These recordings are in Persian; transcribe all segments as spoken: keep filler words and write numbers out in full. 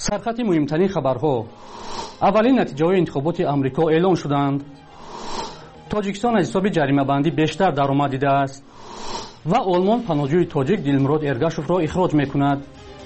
سرخط مهمترین خبرها. اولین نتیجه‌های انتخابات آمریکا اعلام شدند. تاجیکستان از حساب جریمه بندی بیشتر درآمد دیده است و آلمان پناهجوی تاجیک دلمراد ارگاشوف را اخراج می‌کند.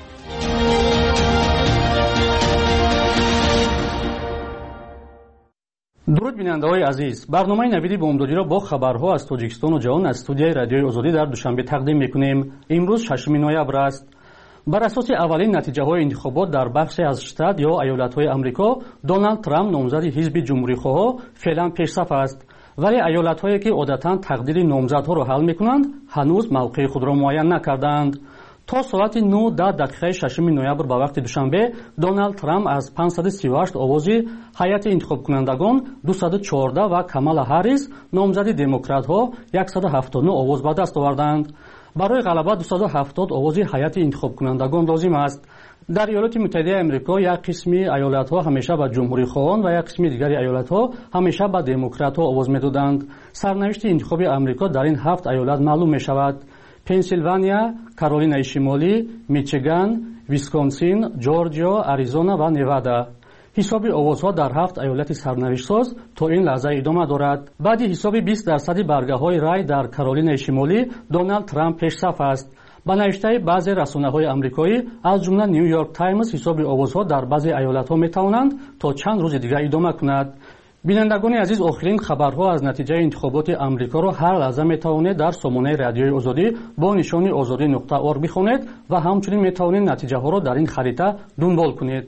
درود بیننده‌های عزیز، برنامه نویدی بامدادی را با خبرها از تاجیکستان و جهان از استودیوی رادیوی آزادی در دوشنبه تقدیم می‌کنیم. امروز ششم نوامبر است. بر اساس اولین نتیجه‌های انتخابات در بخشی از شتات یا ایالت‌های آمریکا، دونالد ترامپ نامزد حزب جمهوری‌خواه فعلا پیش‌صف است. ولی ایالت‌هایی که عادتاً تقدیر نامزدها را حل می‌کنند، هنوز موقع خود را معین نکردند. تا ساعت نه دقیقه ششم نوامبر به وقت دوشنبه، دونالد ترامپ از پانصد و سی و هشت آوازی هیئت انتخاب کنندگان دویست و چهارده و کامالا هریس نامزد دموکرات‌ها صد و هفتاد و نه آواز به دست آوردند. برای غلبه دویست و هفتاد آوازی هیئت انتخاب کنندگان لازم است. در ایالات متحده آمریکا یک قسمی ایالت‌ها همیشه به جمهوری‌خواهان و یک قسمی دیگر ایالت‌ها همیشه به دموکرات‌ها آواز می‌دادند. سرنوشت انتخابی آمریکا در این هفت ایالت معلوم می‌شود: پنسیلوانیا، کارولینای شمالی، میچیگان، ویسکونسین، جورجیا، آریزونا و نوادا. حساب آوازها در هفت ایالت سرنوشت‌ساز تا این لحظه ادامه دارد. بعد حساب بیست درصد برگه‌های رای در کارولینای شمالی، دونالد ترامپ پیش‌صف است. با نوشته بعضی رسانه‌های آمریکایی از جمله نیویورک تایمز، حساب آوازها در بعضی ایالت‌ها می‌توانند تا چند روز دیگر ادامه کند. بینندگان عزیز، آخرین خبرها از نتیجه انتخابات آمریکا را هر لحظه می‌توانید در سامانه رادیوی آزادی با نشانی آزادی نقطه اورگ بخوانید و همچنین می‌توانید نتیجه‌ها را در این خریطه دنبال کنید.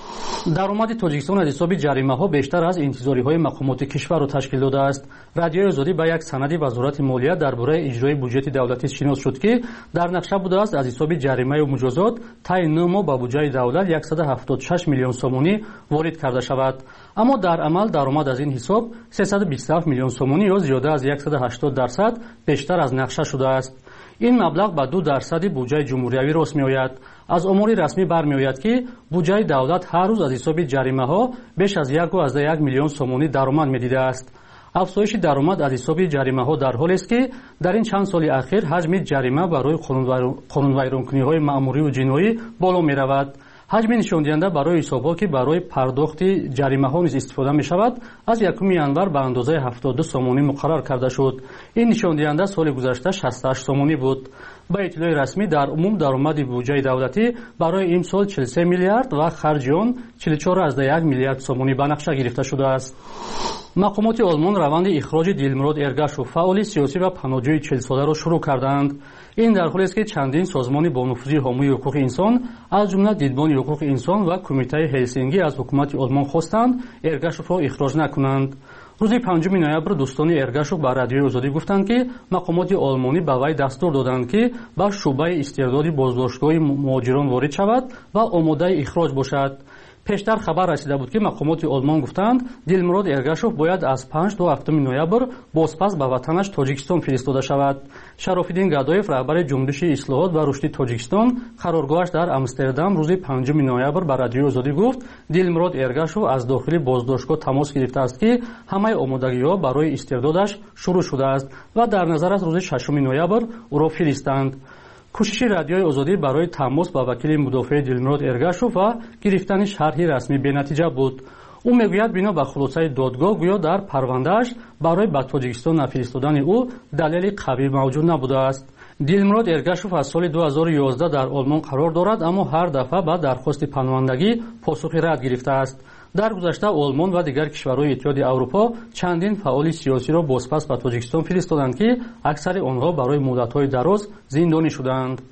درآمد تاجیکستان از حساب جریمه‌ها بیشتر از انتظاری‌های مقامات کشور را تشکیل داده است. رادیوی آزادی با یک سند وزارت مالیه درباره اجرای بودجه دولتی شناس شد که در نقشه بوده است از حساب جریمه و مجازات طی نه ماه به بودجه دولت صد و هفتاد و شش میلیون سومانی وارد کرده شود. اما در عمل درآمد از این حساب سیصد و بیست و هفت میلیون سومانی یا زیاده از صد و هشتاد درصد بیشتر از نقشه شده است. این مبلغ به دو درصد بودجه جمهوریوی راست می‌آید. از امور رسمی برمی‌آید که بودجه دولت هر روز از حساب جریمه‌ها بیش از یک و یک میلیون سومانی درآمد می‌دیده است. افزایش درآمد از حساب جریمه‌ها در حالی است که در این چند سال اخیر حجم جریمه برای قانون‌ویرانکنی‌های مأموری و جنایی بالا می‌رود. حجم نشان دهنده برای حساب‌ها که برای پرداخت جریمه‌ها نیز استفاده می‌شود از یکم ینور به اندازه هفتاد و دو سومانی مقرر کرده شد. این نشان دهنده سال گذشته شصت و هشت سومانی بود. با اطلاع رسمی در عموم درآمد بودجه دولتی برای این سال چهل و سه میلیارد و خرج آن چهل و چهار و یک میلیارد سومانی به نقشه گرفته شده است. مقامات آلمان روند اخراج دلمراد ارگاشوف، فعال سیاسی و پناهجوی چهل ساله را شروع کردند. این در حالی است که چندین سازمان با نفوذ حامی حقوق انسان از جمله دیدبان حقوق انسان و کمیته هلسینکی از حکومت آلمان خواستند ارگاشوف را اخراج نکنند. روز پنجم نوامبر دوستان ارگاشوف به رادیوی آزادی گفتند که مقامات آلمانی به وی دستور دادند که به شعبه استرداد بازداشتگاه مهاجران وارد شود و آماده اخراج باشد. پیشتر خبر رسیده بود که مقامات آلمان گفتند دلمراد ارگاشوف باید از پنج تا هفتم نوامبر بازپس به وطنش تاجیکستان فرستاده شود. شرافالدین گادایف، رهبر جنبش اصلاحات و رشد تاجیکستان، قرارگاهش در آمستردام روز پنجم نوامبر به رادیوی آزادی گفت دلمراد ارگاشوف از داخل بازداشتگاه تماس گرفته است که همه آمادگی‌ها برای استردادش شروع شده است و در نظر است روز ششم نوامبر او را فرستند. کوشش رادیوی آزادی برای تماس با وکیل مدافع دلمراد ارگاشوف و گرفتن شرحی رسمی بی‌نتیجه بود. او میگوید بنا به خلاصه دادگاه گویا در پروندهش برای به تاجیکستان نفرستادن او دلیل قوی موجود نبوده است. دلمراد ارگاشوف از سال دو هزار و یازده در آلمان قرار دارد، اما هر دفعه با درخواست پناهندگی پاسخی رد گرفته است. در گذشته آلمان و دیگر کشورهای اتحاد اروپا چندین فعال سیاسی را بازپس به تاجیکستان فرستادند که اکثر آنها برای مدت‌های دراز زندانی شدند.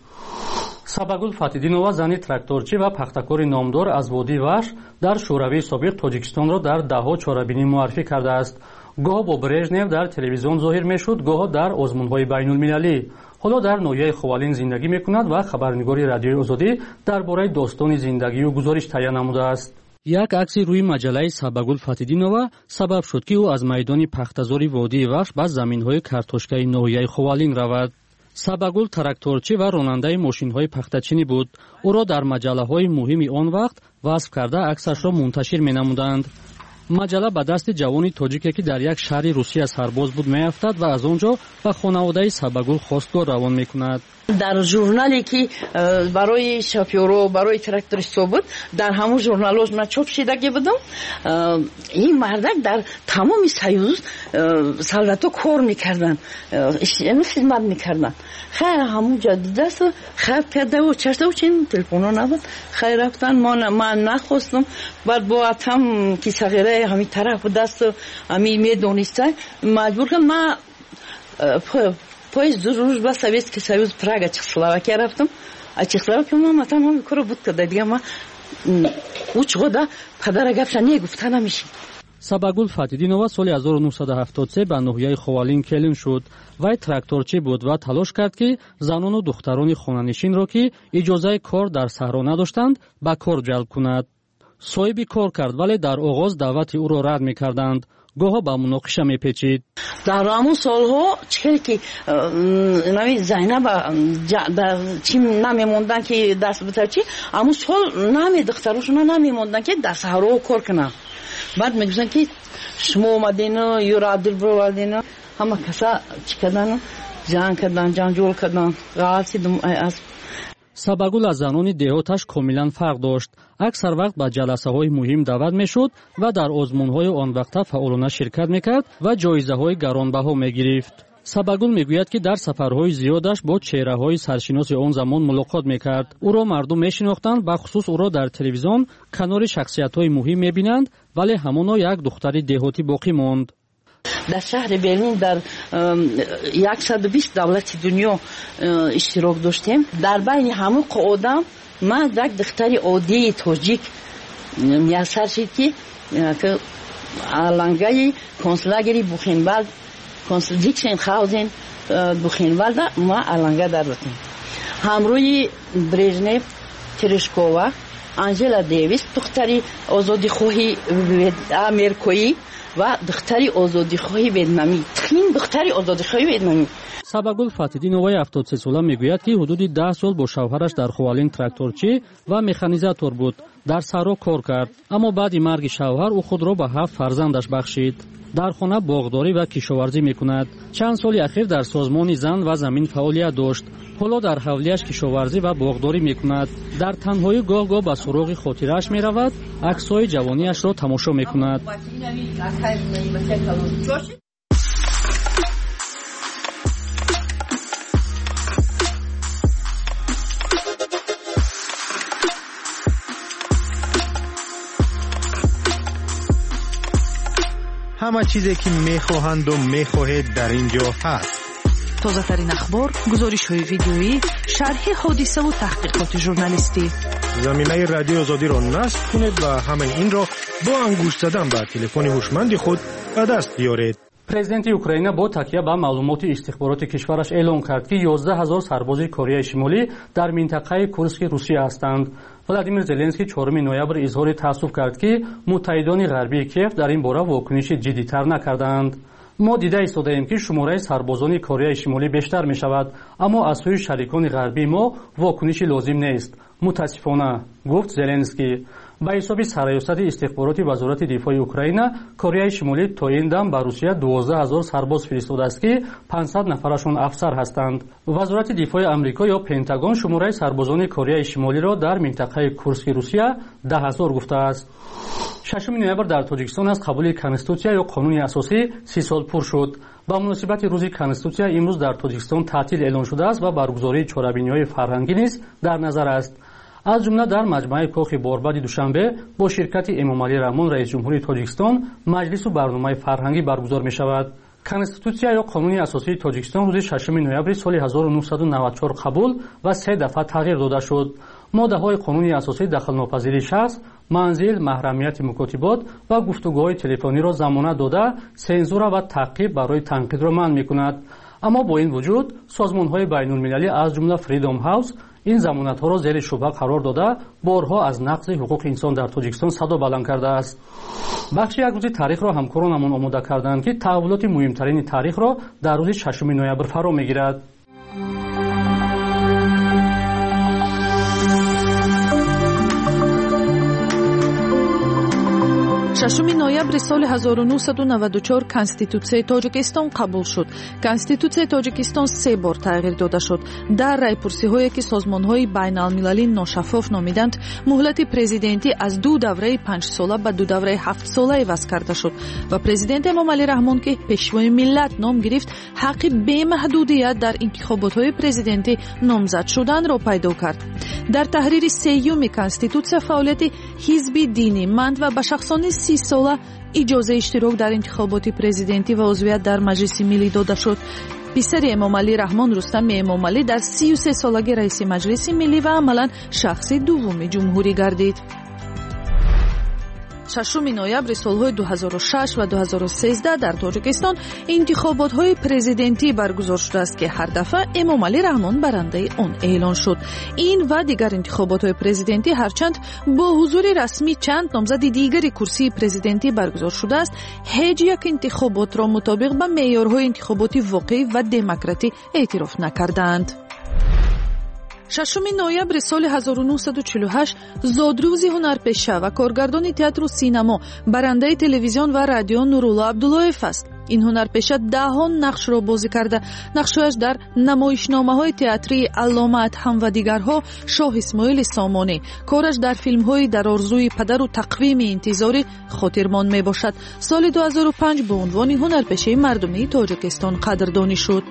سباگул фатидинова، زن تراکتورچی و پختکار نامدار از وادی وحش در شوروی سابق، تاجیکستان را در دهها چاره‌بینی معرفی کرده است. گاه با برژنف در تلویزیون ظاهر میشد، گاه در آزمون‌های بین‌المللی. حالا در ناحیه خوالین زندگی میکند و خبرنگار رادیوی آزادی درباره داستان زندگی و گزارش تهیه نموده است. یک عکسی روی مجله سباگул فاتیدینова سبب شد که او از میدان پختزاری وادی وحش به زمین‌های کارتوشکای ناحیه خوالین رود. سباگул تراکتورچی و راننده ماشین‌های پختچینی بود. او را در مجله‌های مهم آن وقت وصف کرده عکسش را منتشر می‌نمودند. маҷала ба дасти ҷавони тоҷике ки дар як шаҳри русия сарбоз буд меафтад ва аз он ҷо ба хонаводаи Сабагул хостгор равон мекунад. дар журнале ки барои шофёро барои трактористҳо буд, дар ҳамон журналош ман чоп шидаги будам. ин мардак дар тамоми союз солдато кор мекардан, хизмат мекардан. хайр ҳамон ҷо дидасту хайр пиадаву чаштаву чин телефоно набуд. хайр рафтан ман нахостум. баъд бо атам ки сағираи ҳамин тараф будасту ҳамин медониста маҷбур кардам. ман поезд рӯз ба Советский Союз Прага Чехословакия рафтам. а Чехословакия мама там ҳамин корро буд карда. дига ман учғода падара гапша негуфта намешид. Сабагул Фатидинова соли ҳазору нуҳсаду ҳафтод и се ба ноҳияи Ховалин келин шуд. вай тракторчӣ буд ва талош кард ки занону духтарони хонанишинро ки иҷозаи кор дар саҳро надоштанд ба кор ҷалб кунад. соҳиби кор кард, вале дар оғоз даъвати ӯро рад мекарданд. гоҳо ба муноқиша мепечид. дар ҳамон солҳо чикаре ки нави Зайнаба чи намемондан ки даст бутарчи ҳамон сол наме духтарошона намемондан ки дар саҳро кор кунанд. баъд мегӯштанд ки шумо омадину юрадил бровардину ҳама каса чӣ кардан ҷанг кардан ҷанҷол кардан ғалатидум асп. Сабагул аз занони деҳоташ комилан фарқ дошт. аксар вақт ба ҷаласаҳои муҳим даъват мешуд ва дар озмунҳои он вақта фаъолона ширкат мекард ва ҷоизаҳои гаронбаҳо мегирифт. Сабагул мегӯяд ки дар сафарҳои зиёдаш бо чеҳраҳои саршиноси он замон мулоқот мекард. ӯро мардум мешинохтанд, бахусус ӯро дар телевизион канори шахсиятҳои муҳим мебинанд, вале ҳамоно як духтари деҳотӣ боқӣ монд. дар шаҳри Берлин дар яксаду бист давлати дунё иштирок доштем. дар байни ҳамон одам ман як духтари оддии тоҷик муяссар шид ки алангаи концлагери Бухенвальд Диксенхаузен Бухенвальда ман аланга дардодем. ҳамроҳи Брежнев, Терешкова, Анжела Дэвис духтари озодихоҳи америкоӣ ва духтари озодихоҳи ветнамӣ. тин духтари озодихоҳи ветнамӣ. Сабагул Фатидиноваи ҳафтод и се сола мегӯяд ки ҳудуди даҳ сол бо шавҳараш дар Ховалин тракторчӣ ва механизатор буд. дар саҳро кор кард, аммо баъди марги шавҳар ӯ худро ба ҳафт фарзандаш бахшид. дар хона боғдорӣ ва кишоварзӣ мекунад. чанд соли ахир дар созмони зан ва замин фаъолият дошт. ҳоло дар ҳавлияш кишоварзӣ ва боғдорӣ мекунад. дар танҳоӣ гоҳ-гоҳ ба суроғи хотирааш меравад, аксҳои ҷавониашро тамошо мекунад. همه چیزی که میخواهند و میخواهید در اینجا هست. تازه‌ترین اخبار، گزارش‌های ویدیویی، شرح حادثه و تحقیقات ژورنالیستی. زمینه رادیو آزادی را نصب کنید و همه این را با انگشت زدن به تلفن هوشمند خود به دست بیارید. президенти Украина бо такя ба маълумоти истихбороти кишвараш эълон кард ки ёздаҳ ҳазор сарбози Кореяи Шимолӣ дар минтақаи Курски Русия ҳастанд. Владимир Зеленский чорум ноябр изҳори таассуф кард ки муттаҳидони ғарбии Киев дар ин бора вокуниши ҷиддитар накарданд. мо дида истодаем ки шумораи сарбозони Кореяи Шимолӣ бештар мешавад, аммо аз сӯи шарикони ғарбии мо вокуниши лозим нест. мутаассифона, гуфт Зеленский. ба ҳисоби сарёсати истихбороти вазорати дифои Украина, Кореяи Шимолӣ то ин дам ба Русия дувоздаҳ ҳазор сарбоз фиристодааст ки пансад нафарашон афсар ҳастанд. вазорати дифои Амрико ё Пентагон шумораи сарбозони Кореяи Шимолиро дар минтақаи Курски Русия даҳ ҳазор гуфтааст. шашуми ноябр дар Тоҷикистон аз қабули конститутсия ё қонуни асосӣ си сол пур шуд. ба муносибати рӯзи конститутсия имрӯз дар Тоҷикистон таътил эълон шудааст ва баргузории чорабиниҳои фарҳангӣ низ дар назар аст. аз ҷумла дар маҷмаи кохи Борбади душанбе бо ширкати Эмомалӣ Раҳмон раиси ҷумҳури Тоҷикистон маҷлису барномаи фарҳангӣ баргузор мешавад. конститутсия ё қонуни асосии Тоҷикистон рӯзи шашуми ноябри соли ҳазору нуҳсаду навад و چهار қабул ва се дафъа тағйир дода шуд. моддаҳои қонуни асосӣ дахлнопазирии шахс, манзил, маҳрамияти мукотибот ва гуфтугӯҳои телефониро замонат дода, сензура ва таъқиб барои танқидро манъ мекунад. аммо бо ин вуҷуд созмонҳои байнулмилалӣ аз ҷумла Freedom House ин замонатҳоро зери шубҳа қарор дода, борҳо аз нақзи ҳуқуқи инсон дар Тоҷикистон садо баланд кардааст. бахши як рӯзи таърихро ҳамкоронамон омода карданд ки таҳввулоти муҳимтарини таърихро дар рӯзи шашуми ноябр фаро мегирад. ششم نوامبر سال هزار و نهصد و نود و چهار کنستیتوسیای تاجیکستان قبول شد. کنستیتوسیای تاجیکستان سه بار تغییر داده شد. در رایپرسی‌هایی که سازمان‌های بین‌المللی ناشفاف نامیدند، مهلت پرزیدنتی از دو دوره پنج ساله به دو دوره هفت ساله عوض کرده شد و پرزیدنت امامعلی رحمان که پیشوای ملت نام گرفت، حق بی‌محدودیت در انتخابات‌های پرزیدنتی نامزد شدن را پیدا کرد. در تحریر سیوم کنستیتوسیای فعالیت حزب دینی مند و به شخصان سی ساله اجازه اشتراک در انتخابات پرزیدنتی و عضویت در مجلس ملی داده شد. پسر امامعلی رحمان رستم امامعلی در سی و سه سالگی رئیس مجلس ملی و عملاً شخص دوم جمهوری گردید. ششم نوامبر سالهای دو هزار و شش و دو هزار و سیزده در تاجیکستان انتخابات‌های پرزیدنتی برگزار شده است که هر دفعه امامعلی رحمان برنده آن اعلان شد. این و دیگر انتخابات‌های پرزیدنتی هرچند با حضور رسمی چند نامزد دیگری کرسی پرزیدنتی برگزار شده است، هیچ یک انتخابات را مطابق با معیارهای انتخاباتی واقعی و دموکراتی اعتراف نکردند. ششم نوامبر سال هزار و نهصد و چهل و هشت زادروز هنرپیشه و کارگردان تئاتر و سینما، برنده تلویزیون و رادیو نورالله عبداللهیف است. این هنرپیشه دهها نقش را بازی کرده. نقش‌هایش در نمایشنامه‌های تئاتری علامه ادهم و دیگرها، شاه اسماعیل سامانی. کارش در فیلم‌های در آرزوی پدر و تقویم انتظاری خاطرمان میباشد. سال دو هزار و پنج به عنوان هنرپیشه مردمی تاجیکستان قدردانی شد.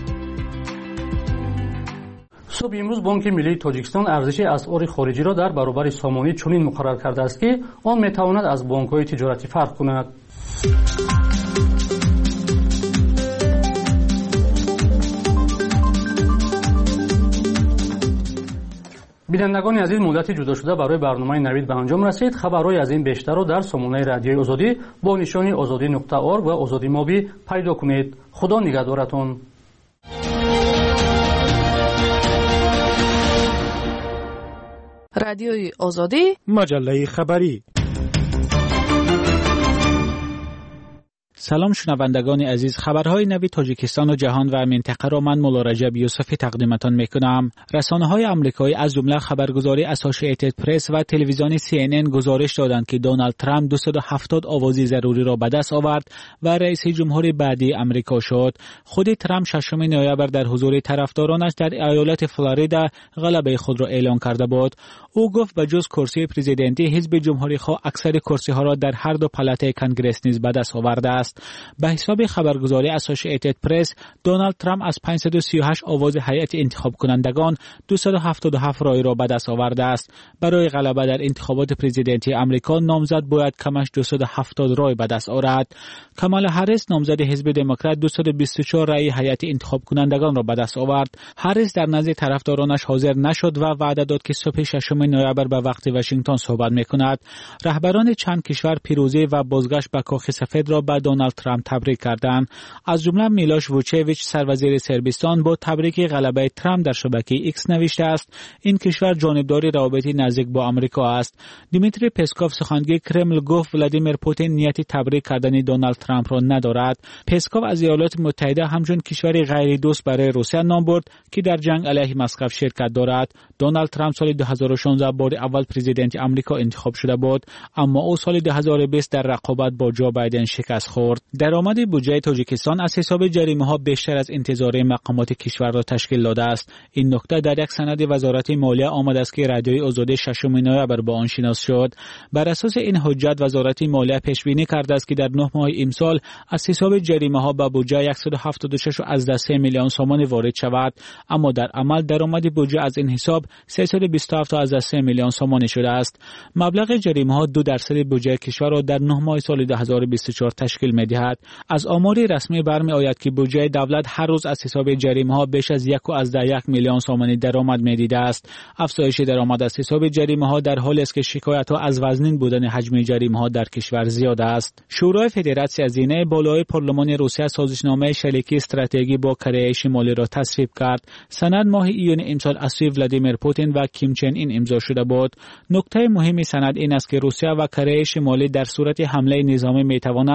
صبح امروز بانک ملی تاجیکستان ارزش اسعار خارجی را در برابر سامانی چنین مقرر کرده است که آن میتواند از بانک‌های تجارتی فرق کند. بینندگان عزیز، مدت جدا شده برای برنامه نوید به انجام رسید. خبرهای از این بیشتر را در سامانه رادیوی آزادی با نشانی آزادی نقطه org و آزادی مابی پیدا کنید. خدا نگهدارتان. رادیوی آزادی، مجله خبری. سلام شنوندگان عزیز، خبرهای نوی تاجیکستان و جهان و منطقه را من مولا رجب یوسفی تقدیمتان میکنم. رسانه‌های آمریکایی از جمله خبرگزاری اسوسییتد پرس و تلویزیون سی ان ان گزارش دادند که دونالد ترامپ دویست و هفتاد آواز ضروری را به دست آورد و رئیس جمهور بعدی آمریکا شد. خود ترامپ ششم نوامبر در حضور طرفدارانش در ایالت فلوریدا غلبه خود را اعلام کرده بود. او گفت به جز کرسی پرزیدنتی، حزب جمهوری خواه اکثر کرسی ها را در هر دو پالات کنگرس نیز به دست آورده است. به حساب خبرگزاری اسوسییتد پرس، دونالد ترامپ از پانصد و سی و هشت آواز هیئت انتخاب کنندگان دویست و هفتاد و هفت رای را به دست آورده است. برای غلبه در انتخابات پرزیدنتی آمریکا، نامزد باید کمش دویست و هفتاد رای به دست آورد. کامالا هریس، نامزد حزب دموکرات، دویست و بیست و چهار رای هیئت انتخاب کنندگان را به دست آورد. هریس در نزد طرفدارانش حاضر نشد و وعده داد که صبح ششم نوامبر به وقت واشنگتن صحبت می‌کند. رهبران چند کشور پیروزی و بازگشت به کاخ سفید را به دونالد ترامپ تبریک کردند. از جمله میلاش ووچیویچ، سروزیر سربستان، با تبریک غلبه ترامپ در شبکه ایکس نوشته است این کشور جانبدار روابط نزدیک با آمریکا است. دیمیتری پسکوف، سخنگوی کرمل، گفت ولادیمیر پوتین نیت تبریک کردن دونالد ترامپ را ندارد. پسکوف از ایالات متحده همچون کشوری غیر دوست برای روسیه نام برد که در جنگ علیه مسکو شرکت دارد. دونالد ترامپ سال دو هزار و شانزده بار اول پرزیدنت آمریکا انتخاب شده بود، اما او سال دو هزار و بیست در رقابت با جو بایدن شکست خورد. درآمد بودجه تاجیکستان از حساب جریمه‌ها بیشتر از انتظار مقامات کشور را تشکیل داده است. این نکته در یک سند وزارت مالیه آمده است که رادیوی آزادی ششم نوامبر با آن شناس شد. بر اساس این حجت وزارت مالیه پیش بینی کرده است که در نه ماه امسال از حساب جریمه‌ها به بودجه صد و هفتاد و شش از سه میلیون سومان وارد شود، اما در عمل درآمد بودجه از این حساب سیصد و بیست و هفت از سه میلیون سومان شده است. مبلغ جریمه‌ها دو درصد بودجه کشور را در نه ماه سال دو هزار و بیست و چهار تشکیل می‌دهد. از آمار رسمی برمی‌آید که بودجه دولت هر روز از حساب جریمه‌ها بیش از یک و از ده یک میلیون سومان درآمد می‌دیده است. افزایش درآمد از حساب جریمه‌ها در حالی است که شکایت‌ها از وزنین بودن حجم جریمه‌ها در کشور زیاد است. شورای فدراسیون هزینه بالای پارلمان روسیه سازشنامه شریکی استراتژی با کره شمالی را تصویب کرد. سند ماه ایون امسال از سوی ولادیمیر پوتین و کیم چن این امضا شده بود. نکته مهمی سند این است که روسیه و کره شمالی در صورت حمله نظامی می‌توانند به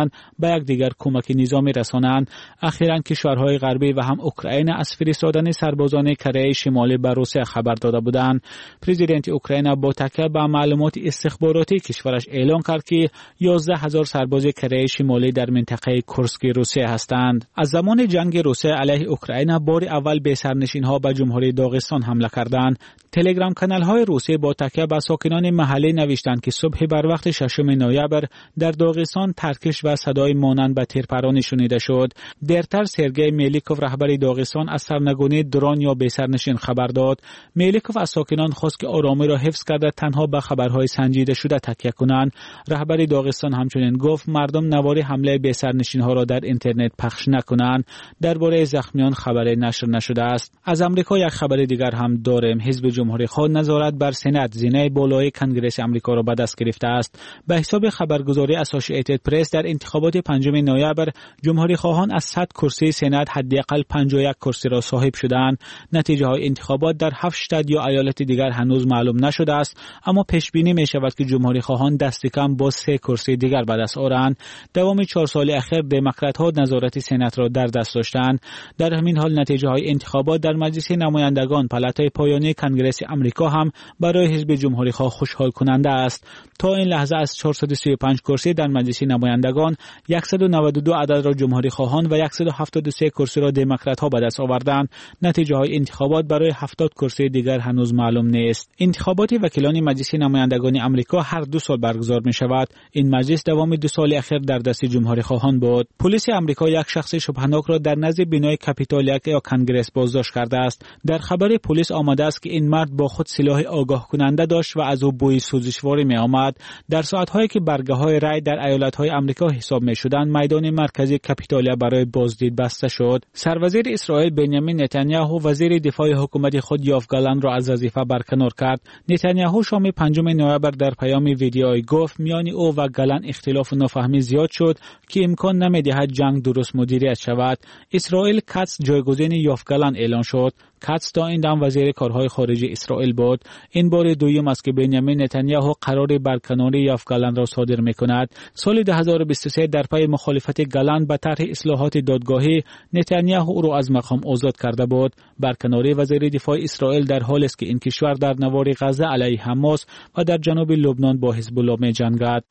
یک دیگر کمک نظامی رسانند. اخیراً کشورهای غربی و هم اوکراین از فرستادن سربازان کره شمالی به روسیه خبر داده بودند. پرزیدنت اوکراین با تکیه به معلومات استخباراتی کشورش اعلام کرد که یازده هزار سرباز کره شمالی در منطقه کورسک روسیه هستند. از زمان جنگ روسیه علیه اوکراین بار اول به سرنشین‌ها به جمهوری داغستان حمله کردند. تلگرام کانال‌های روسیه با تکیه به ساکنان محلی نوشتند که صبح بر وقت ششم نوامبر در داغستان ترکش و صدای مانند به تیرپرانی شنیده شد. دیرتر سرگئی میلیکوف رهبر داغستان از سرنگونی درون یا بی‌سرنشین خبر داد. میلیکوف از ساکنان خواست که آرامی را حفظ کرده تنها به خبرهای سنجیده شده تکیه کنند. رهبر داغستان همچنین گفت مردم نوار حمله بی‌سرنشین‌ها را در اینترنت پخش نکنند. درباره زخمیان خبری نشر نشده است. از آمریکا یک خبر دیگر هم داریم. حزب جمهوری خواه نظارت بر سنات زینه بالای کنگره آمریکا را به دست گرفته است. به حساب خبرگزاری اسوسییتد پرس در انتخابات پنجم نوامبر جمهوری خواهان از صد کرسی سنات حداقل پنجاه و یک کرسی را صاحب شدند. نتیجه های انتخابات در هفت شتات یا ایالت دیگر هنوز معلوم نشده است، اما پیش بینی می شود که جمهوری خواهان دست کم با سه کرسی دیگر به دست آورند. دوام چهار سال اخیر دموکرات ها نظارت سنات را در دست داشتند. در همین حال نتیجه های انتخابات در مجلس نمایندگان پلاتای پایانی کنگره آمریکا هم برای حزب جمهوری خواه خوشحال کننده است. تا این لحظه از چهارصد و سی و پنج کرسی در مجلس نمایندگان صد و نود و دو عدد را جمهوری خواهان و صد و هفتاد و سه کرسی را دموکرات ها به دست آوردند. نتیجه های انتخابات برای هفتاد کرسی دیگر هنوز معلوم نیست. انتخابات وکیلان مجلس نمایندگان آمریکا هر دو سال برگزار می شود. این مجلس دوام دو سال اخیر در دست جمهوری خواهان بود. پلیس آمریکا یک شخص شبهه‌ناک را در نزد بینای کاپیتول یا کنگره بازداشت کرده است. در خبر پلیس آمده است که این مرد با خود سلاح آگاه کننده داشت و از او بوی سوزشواری می آمد. در ساعت‌هایی که برگه‌های رای در ایالت‌های آمریکا حساب می‌شدند، میدان مرکزی کاپیتولیا برای بازدید بسته شد. سروزیر اسرائیل بنیامین نتانیاهو وزیر دفاع حکومت خود یوآف گالند را از وظیفه برکنار کرد. نتانیاهو شام پنجم نوامبر در پیام ویدیویی گفت میان او و گالند اختلاف و نفهمی زیاد شد که امکان نمی‌دهد جنگ درست مدیریت شود. اسرائیل کاتس جایگزین یوآف گالند اعلان شد. کاتس تا این دم وزیر کارهای خارجی اسرائیل بود. این بار دوم است که بنیامین نتانیاهو قرار برکناری یوآف گالند را صادر می‌کند. سال دو هزار و بیست و سه در پی مخالفت گالند به طرح اصلاحات دادگاهی، نتانیاهو او را از مقام آزاد کرده بود. برکناری وزیر دفاع اسرائیل در حالی است که این کشور در نوار غزه علیه حماس و در جنوب لبنان با حزب الله می‌جنگد.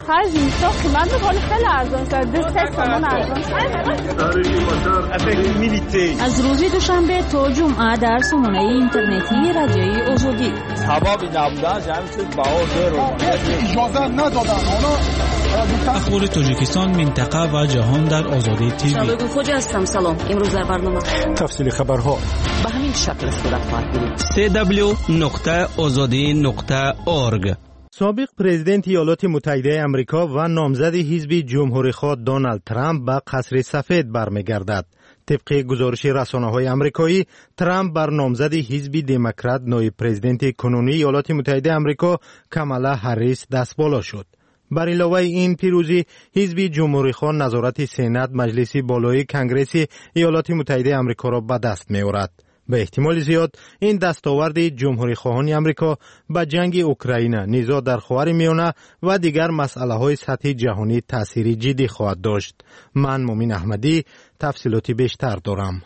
از روز دوشنبه تا جمعه در سامانه اینترنتی رادیوی آزادی سبب نبودن جمع شد بهار رو اجازه ندادن. اخبار تاجیکستان، منطقه و جهان در آزادی تیوی. شباب خوجا هستم. سلام. امروز در برنامه تفصیل خبرها به همین شکل صورت خواهد بود. سی دبلیو نقطه آزادی نقطه اورگ. سابق پرزیدنت ایالات متحده آمریکا و نامزد حزب جمهوری‌خواه دونالد ترامپ به قصر سفید برمیگردد. طبق گزارش رسانه‌های آمریکایی، ترامپ بر نامزد حزب دموکرات نایب پرزیدنت کنونی ایالات متحده آمریکا کامالا هریس دستبالا شد. بر علاوه این پیروزی، حزب جمهوری‌خواه نظارت سنات مجلس بالای کنگره ایالات متحده آمریکا را به دست می‌آورد. به احتمال زیاد این دستاورد جمهوری خواهان آمریکا به جنگ اوکراین، نزاع در خاورمیانه و دیگر مسائل‌های سطحی جهانی تأثیر جدی خواهد داشت. من مومن احمدی تفصیلاتی بیشتر دارم.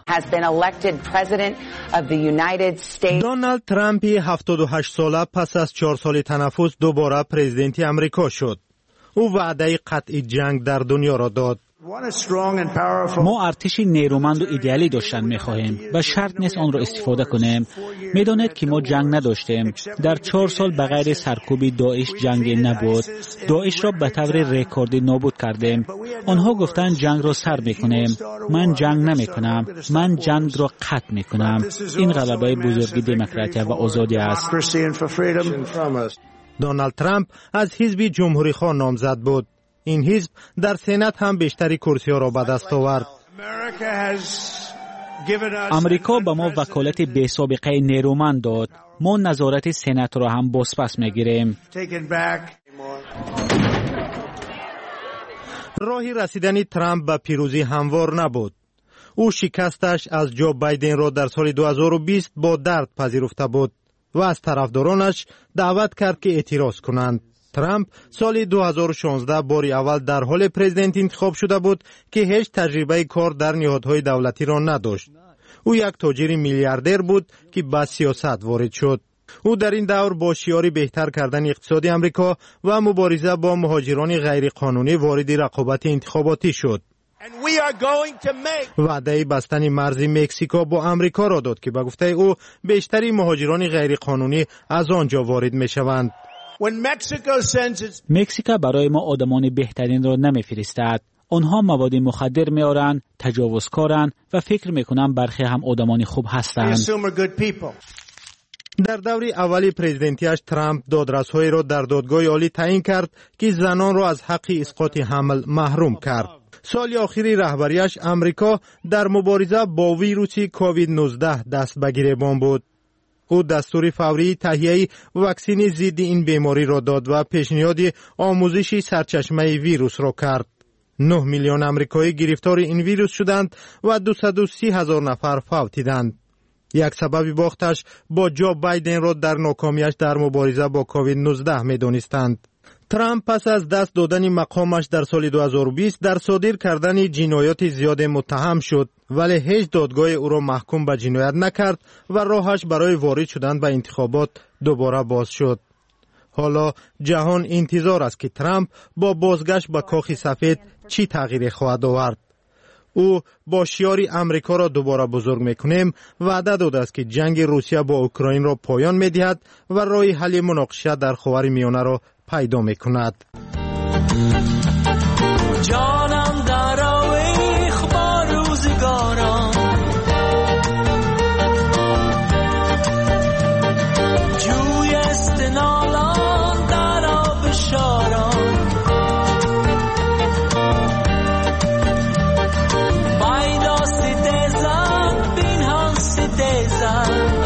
دونالد ترامپ هفتاد و هشت ساله پس از چهار سال تنفس دوباره پرزیدنت آمریکا شد. او وعده قطع جنگ در دنیا را داد. ما ارتشی نیرومند و ایدئالی داشتن می‌خواهیم و شرط نیست آن را استفاده کنیم. می‌دانید که ما جنگ نداشتیم. در چهار سال بغیر سرکوب داعش جنگی نبود. داعش را به طور رکوردی نابود کردیم. آنها گفتند جنگ را سر می‌کنیم. من جنگ نمی‌کنم. من جنگ را قطع می‌کنم. این غلبه بزرگ دموکراسی و آزادی است. دونالد ترامپ از حزب جمهوری‌خواه نامزد بود. این حزب در سنات هم بیشتری کرسی‌ها را به دست آورد. امریکا به ما وکالت بی سابقه نیرومند داد. ما نظارت سنات را هم بازپس می‌گیریم. راهی رسیدن ترامپ به پیروزی هموار نبود. او شکستش از جو بایدن را در سال دو هزار و بیست با درد پذیرفته بود و از طرفدارانش دعوت کرد که اعتراض کنند. ترامپ سال دو هزار و شانزده باری اول در حال پرزیدنت انتخاب شده بود که هیچ تجربه کار در نهادهای دولتی را نداشت. او یک تاجر میلیاردر بود که به سیاست وارد شد. او در این دور با شعار بهتر کردن اقتصاد آمریکا و مبارزه با مهاجران غیرقانونی وارد رقابت انتخاباتی شد. وعده بستن مرز مکزیکو با آمریکا را داد که به گفته او بیشتری مهاجران غیرقانونی از آنجا وارد میشوند. مکزیکو برای ما آدمان بهترین را نمیفرستد. آنها مواد مخدر میارند، تجاوزکارند و فکر میکنم برخی هم آدمان خوب هستند. در دوره اولی پرزیدنتیش ترامپ دادرس‌هایی را در دادگاه عالی تعیین کرد که زنان را از حق اسقاط حمل محروم کرد. سال آخری رهبریش امریکا در مبارزه با ویروس کووید نوزده دست به گریبان بود. او دستور فوری تهیه واکسن ضد این بیماری را داد و پیشنهاد آموزش سرچشمه ویروس را کرد. نه میلیون آمریکایی گرفتار این ویروس شدند و دویست و سی هزار نفر فوتیدند. یک سبب باختش با جو بایدن را در ناکامیش در مبارزه با کووید نوزده می‌دانستند. ترامپ پس از دست دادن مقامش در سال دو هزار و بیست در صادر کردن جنایات زیاد متهم شد، ولی هیچ دادگاه او را محکوم به جنایت نکرد و راهش برای وارد شدن به انتخابات دوباره باز شد. حالا جهان انتظار است که ترامپ با بازگشت به کاخ سفید چی تغییر خواهد آورد. او با شعار امریکا را دوباره بزرگ میکنیم وعده داده است که جنگ روسیه با اوکراین را پایان میدهد و راه حل مناقشه در خاور میانه را پیدا میکند. جانم در آویخ با روزگاران، جوی استنالان در آب شاران، بایدا ستیزن بینهان ستیزن،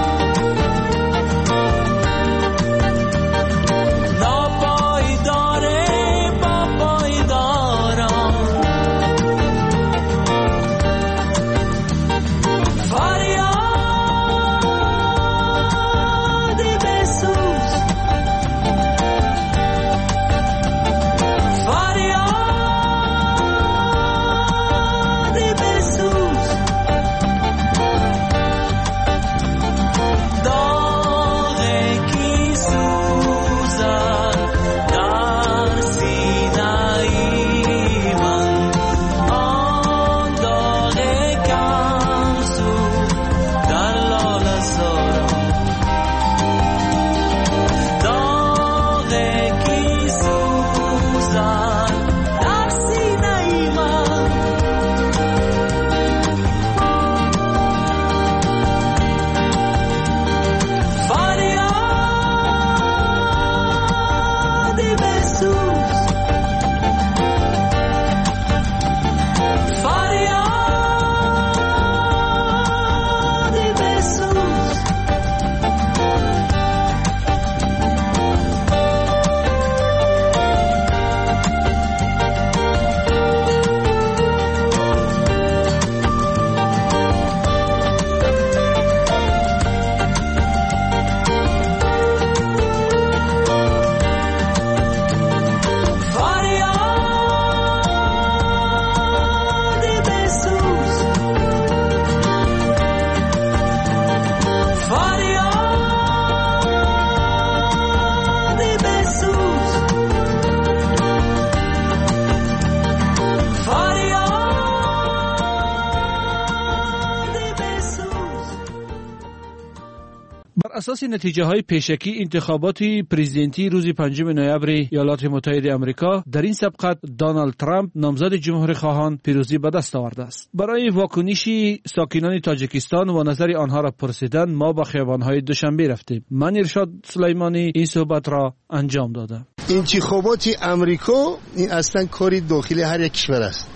اساس نتیجه های پیشکی انتخابات پرزیدنتی روز پنجم نوامبر ایالات متحده آمریکا در این سبقت دونالد ترامپ نامزد جمهوری خواهان پیروزی به دست آورده است. برای واکنش ساکنان تاجیکستان و نظر آنها را پرسیدن ما به خیابان‌های دوشنبه رفتیم. من ارشاد سلیمانی این صحبت را انجام دادم. انتخابات آمریکا این اصلا کاری داخلی هر یک کشور است.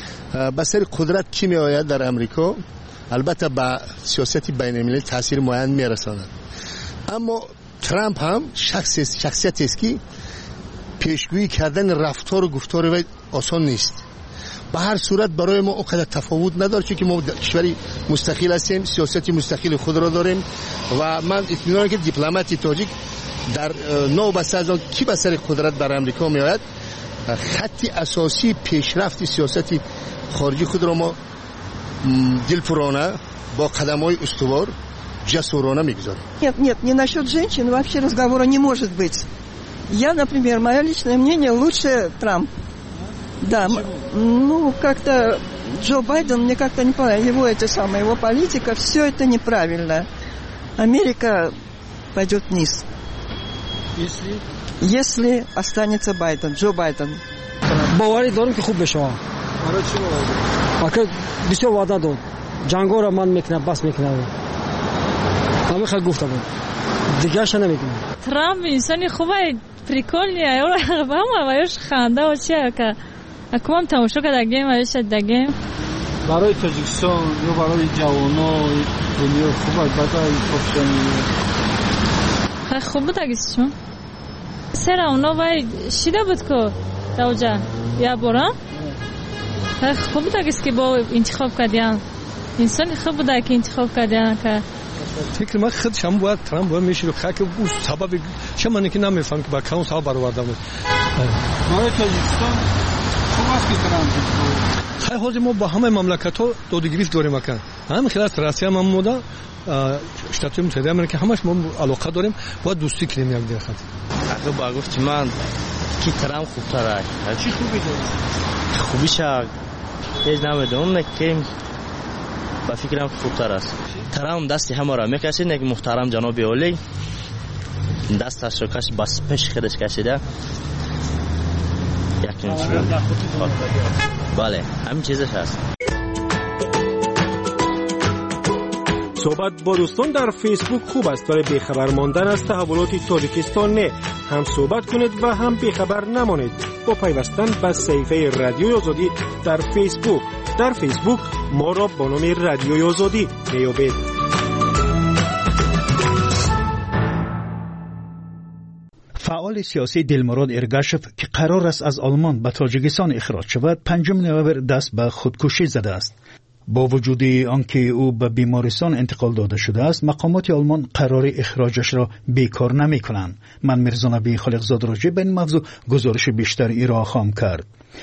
به سر قدرت کی می آید در آمریکا البته با سیاست بین المللی تاثیر معین می رساند. اما ترامپ هم شخص شخصیتی است که پیشگویی کردن رفتار و گفتار وی آسان نیست. به هر صورت برای ما اونقدر تفاوت نداره چون که ما کشوری مستقل هستیم، سیاست مستقل خود را داریم و من اطمینان که دیپلمات تاجیک در نو بسته از کی به سر قدرت در امریکا می آید، خط اساسی پیشرفت سیاست خارجی خود را ما دلپرانه با قدم‌های استوار جسورانه میگذاریم. Нет, нет, не насчет женщин вообще разговора не может быть. Я, например, мое личное мнение, лучше Трамп. Да, ну как-то Джо Байден, мне как-то не понравилось, его эти самые, его политика, все это неправильно. Америка пойдет вниз. Если? Если останется Байден, Джо Байден. باوری دارم که خوب بشه. برای چی باوری؟ اگه بسیار وعده داد. جنگا را من میکنم، بس میکنم. همه خیلی گفته بود. دیگه اش نمیگم. ترامپ انسانی خوبه، پریکولیه. اون با هم وایش خنده و چیه که اکوام تماشا کردیم وایش دگیم. برای تاجیکستان یا برای جوانان دنیا خوبه، بعد خوبشون. خیلی خوب بود اگه سر اونا وای شیده بود که دوجا یا برام خیلی خوب بود اگه که با انتخاب کردیم. انسانی خوب بود که انتخاب کردیم که فکر من خود شما باید ترامپ باید میشه که اون سبب شما نکی نمیفهم که با کون سبب برآورده بود. برای تاجیکستان خوب است که ترامپ خیلی حاضر ما با همه مملکت ها دادگیریف داریم مکان. همه خیلی از روسیه هم مودا شتات متحده آمریکا همش ما علاقه داریم با دوستی کنیم یک دیگه. اگه با گفت من کی ترامپ خوبتره. چی خوبی داره؟ خوبیش هیچ نمیدونم که با فکرم خوبتر است. ترامپ دستی همه را میکشه، یک محترم جناب اولی دستش رو کش بس پیش خودش کشیده. یکی بله همین چیزش هست. صحبت با دوستان در فیسبوک خوب است ولی بیخبر ماندن از تحولات تاجیکستان نه. هم صحبت کنید و هم بیخبر نمانید با پیوستن به صفحه رادیوی آزادی در فیسبوک. در فیسبوک ما را با نام رادیوی آزادی میابید. فعال سیاسی دلمراد ارگاشف که قرار است از آلمان به تاجیکستان اخراج شود پنجم نوامبر دست به خودکشی زده است. با وجود آنکه او به بیمارستان انتقال داده شده است، مقامات آلمان قرار اخراجش را بیکار نمی کنند. من میرزا نبی خالقزاد راجع به این موضوع گزارش بیشتر ارائه خواهم کرد.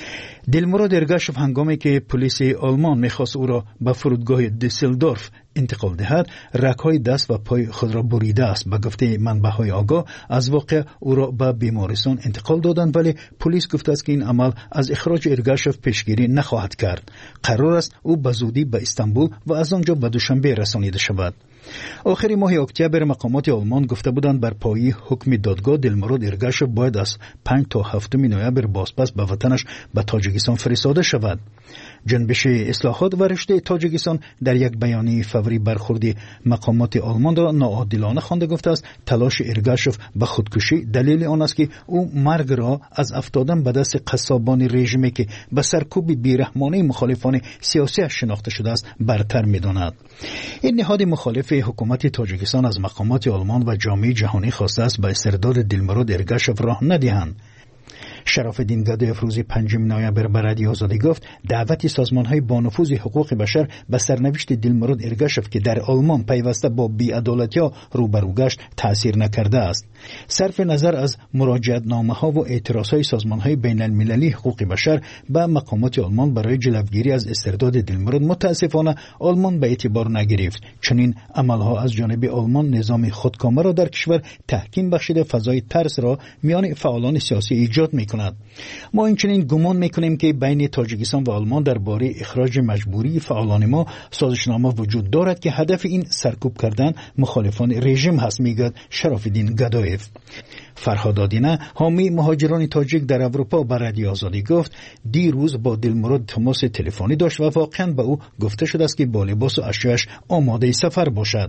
دلمراد ارگاشف هنگامی که پلیس آلمان میخواست او را به فرودگاه دیسلدورف انتقال دهد، رگ‌های دست و پای خود را بریده است. به گفته منبع‌های آگاه از واقع او را به بیمارستان انتقال دادند، ولی پلیس گفته است که این عمل از اخراج ارگاشف پیشگیری نخواهد کرد. قرار است او به زودی به استانبول و از آنجا به دوشنبه رسانیده شود. آخر ماه اکتبر مقامات آلمان گفته بودند بر پایه حکم دادگاه دلمراد ارگاشف باید از پنج تا هفتم نوامبر بازپس به وطنش به تاجیکستان فرستاده شود. جنبش اصلاحات و رشد تاجیکستان در یک بیانیه فوری برخورد مقامات آلمان را ناعادلانه خوانده گفته است تلاش ارگاشف به خودکشی دلیل آن است که او مرگ را از افتادن به دست قصابان رژیمی که به سرکوب بیرحمانه مخالفان سیاسی شناخته شده است برتر می‌داند. این نهاد مخالف حکومت تاجیکستان از مقامات آلمان و جامعه جهانی خواسته است به استرداد دلمراد ارگاشف راه ندهند. شراف‌الدین گدایف روز پنجم نوامبر به رادیو آزادی گفت دعوت سازمان‌های با نفوذ حقوق بشر به سرنوشت دلمراد ارگاشف که در آلمان پیوسته با بی‌عدالتی‌ها روبرو گشت تأثیر نکرده است. صرف نظر از مراجعتنامه‌ها و اعتراض‌های سازمان‌های بین‌المللی حقوق بشر به مقامات آلمان برای جلوگیری از استرداد دلمراد متأسفانه آلمان به اعتبار نگرفت. چنین عمل‌ها از جانب آلمان نظام خودکامه را در کشور تحکیم بخشیده فضای ترس را میان فعالان سیاسی ایجاد می‌کند. ما اینچنین گمان میکنیم که بین تاجیکستان و آلمان درباره اخراج مجبوری فعالان ما سازشنامه وجود دارد که هدف این سرکوب کردن مخالفان رژیم هست، میگوید شراف‌الدین گدایف. فرهاد آدینه حامی مهاجران تاجیک در اروپا به رادیو آزادی گفت دیروز با دلمراد تماس تلفنی داشت و واقعا به او گفته شده است که با لباس و اشیاءش آماده سفر باشد.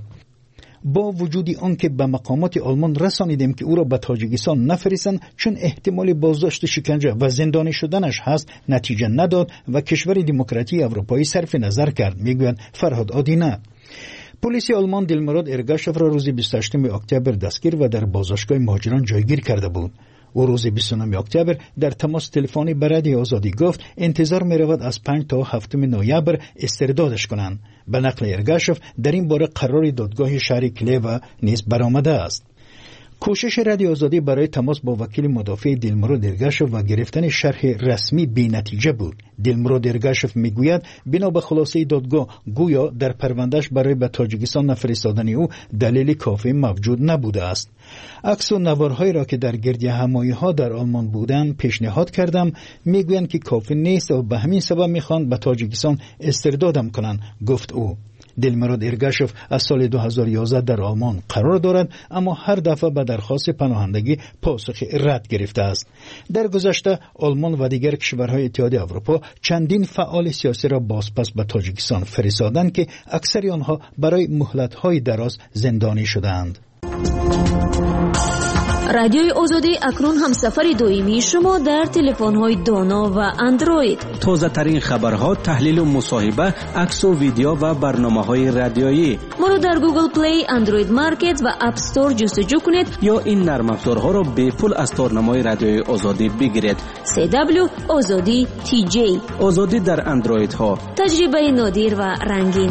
با وجود آنکه به مقامات آلمان رسانیدیم که او را به تاجیکستان نفرستند چون احتمال بازداشت، شکنجه و زندانی شدنش هست، نتیجه نداد و کشور دموکراتی اروپایی صرف نظر کرد، میگوید فرهاد آدینه. پلیس آلمان دلمراد ارگاشف را روز بیست و هشتم اکتبر دستگیر و در بازداشتگاه مهاجران جایگیر کرده بود. او روز بیست و نهم اکتبر در تماس تلفنی به رادیو آزادی گفت انتظار می رود از پنج تا هفتم نوامبر استردادش کنند. به نقل ارگاشف در این باره قرار دادگاه شهر کلیو نیز برآمده است. کوشش رادیو آزادی برای تماس با وکیل مدافع دلمراد ارگاشف و گرفتن شرح رسمی بی نتیجه بود. دلمراد ارگاشف میگوید بنا به خلاصه دادگاه گویا در پروندهش برای به تاجیکستان نفرستادن او دلیل کافی موجود نبوده است. عکس و نوارهایی را که در گردی همایی ها در آلمان بودند پیشنهاد کردم، میگویند که کافی نیست و به همین سبب میخواند به تاجیکستان استردادم کنند، گفت او. دلمراد ارگاشف از سال دو هزار و یازده در آلمان قرار دارد، اما هر دفعه به درخواست پناهندگی پاسخ رد گرفته است. در گذشته آلمان و دیگر کشورهای اتحادیه اروپا چندین فعال سیاسی را بازپس به تاجیکستان فرستادند که اکثر آنها برای مهلت‌های دراز زندانی شدند. رادیوی آزادی اکنون همسفر دائمی شما در تلفن‌های دانا و اندروید. تازه ترین خبرها، تحلیل و مصاحبه، عکس و ویدیو و برنامه‌های رادیویی. ما رو در گوگل پلی، اندروید مارکت و اپ استور جستجو کنید یا این نرم افزارها را به پول از تارنمای رادیوی آزادی بگیرید. سی دبلیو آزادی تی جی. آزادی در اندروید ها. تجربه نادر و رنگین.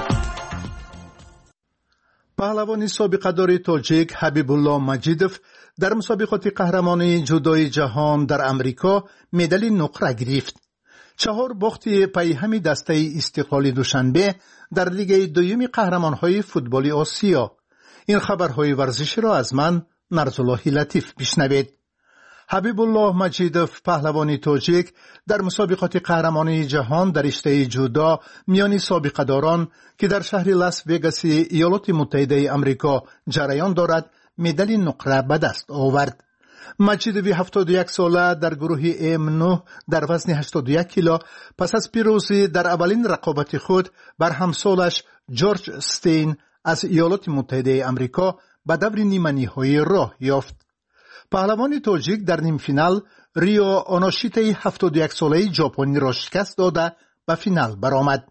پهلوان سابقه‌دار تاجیک حبیب الله مجیدوف در مسابقات قهرمانی جودوی جهان در امریکا مدال نقره گرفت. چهار باخت پی همی دسته استقلال دوشنبه در لیگ دوم قهرمان‌های فوتبال آسیا. این خبرهای ورزشی را از من نرزالله لطیف بشنوید. حبیب الله مجیدوف پهلوان تاجیک در مسابقات قهرمانی جهان در رشته جودو میان سابقه‌داران که در شهر لاس وگاس ایالات متحده آمریکا جریان دارد مدال نقره به دست آورد. مجیدوف هفتاد و یک ساله در گروه ام نه در وزن هشتاد و یک کیلو پس از پیروزی در اولین رقابت خود بر همسالش جورج استین از ایالات متحده آمریکا به دور نیمه نهایی راه یافت. پهلوان تاجیک در نیم فینال ریو آناشیته هفتاد و یک ساله ژاپنی را شکست داده به فینال برآمد.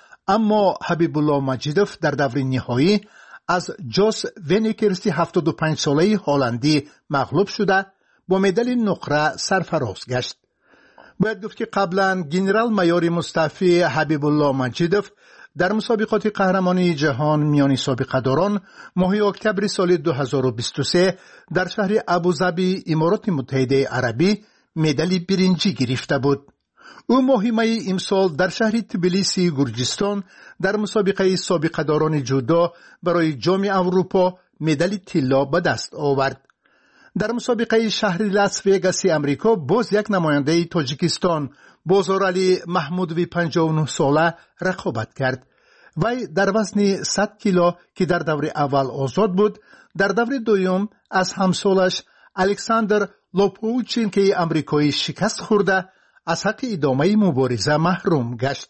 اما حبیب الله مجیدوف در دور نهایی از جوس ونیکرسی هفتاد و پنج ساله هلندی مغلوب شده با مدال نقره سرفراز گشت. باید گفت که قبلا گنرال مایور مصطفی حبیب الله مجیدوف در مسابقات قهرمانی جهان میان سابقه‌داران ماه اکتبر سال دو هزار و بیست و سه در شهر ابوظبی امارات متحده عربی مدال برنجی گرفته بود. او ماه می امسال در شهر تبلیسی گرجستان در مسابقه سابقه‌داران جودو برای جام اروپا مدال طلا به دست آورد. در مسابقه شهر لاس وگاس امریکا باز یک نماینده تاجیکستان بازارعلی محمودوی پنجاه و نه ساله رقابت کرد. وی در وزن صد کیلو که در دور اول آزاد بود در دور دوم از همسالش الکساندر لوپوچینکی امریکایی شکست خورده از حق ادامه مبارزه محروم گشت.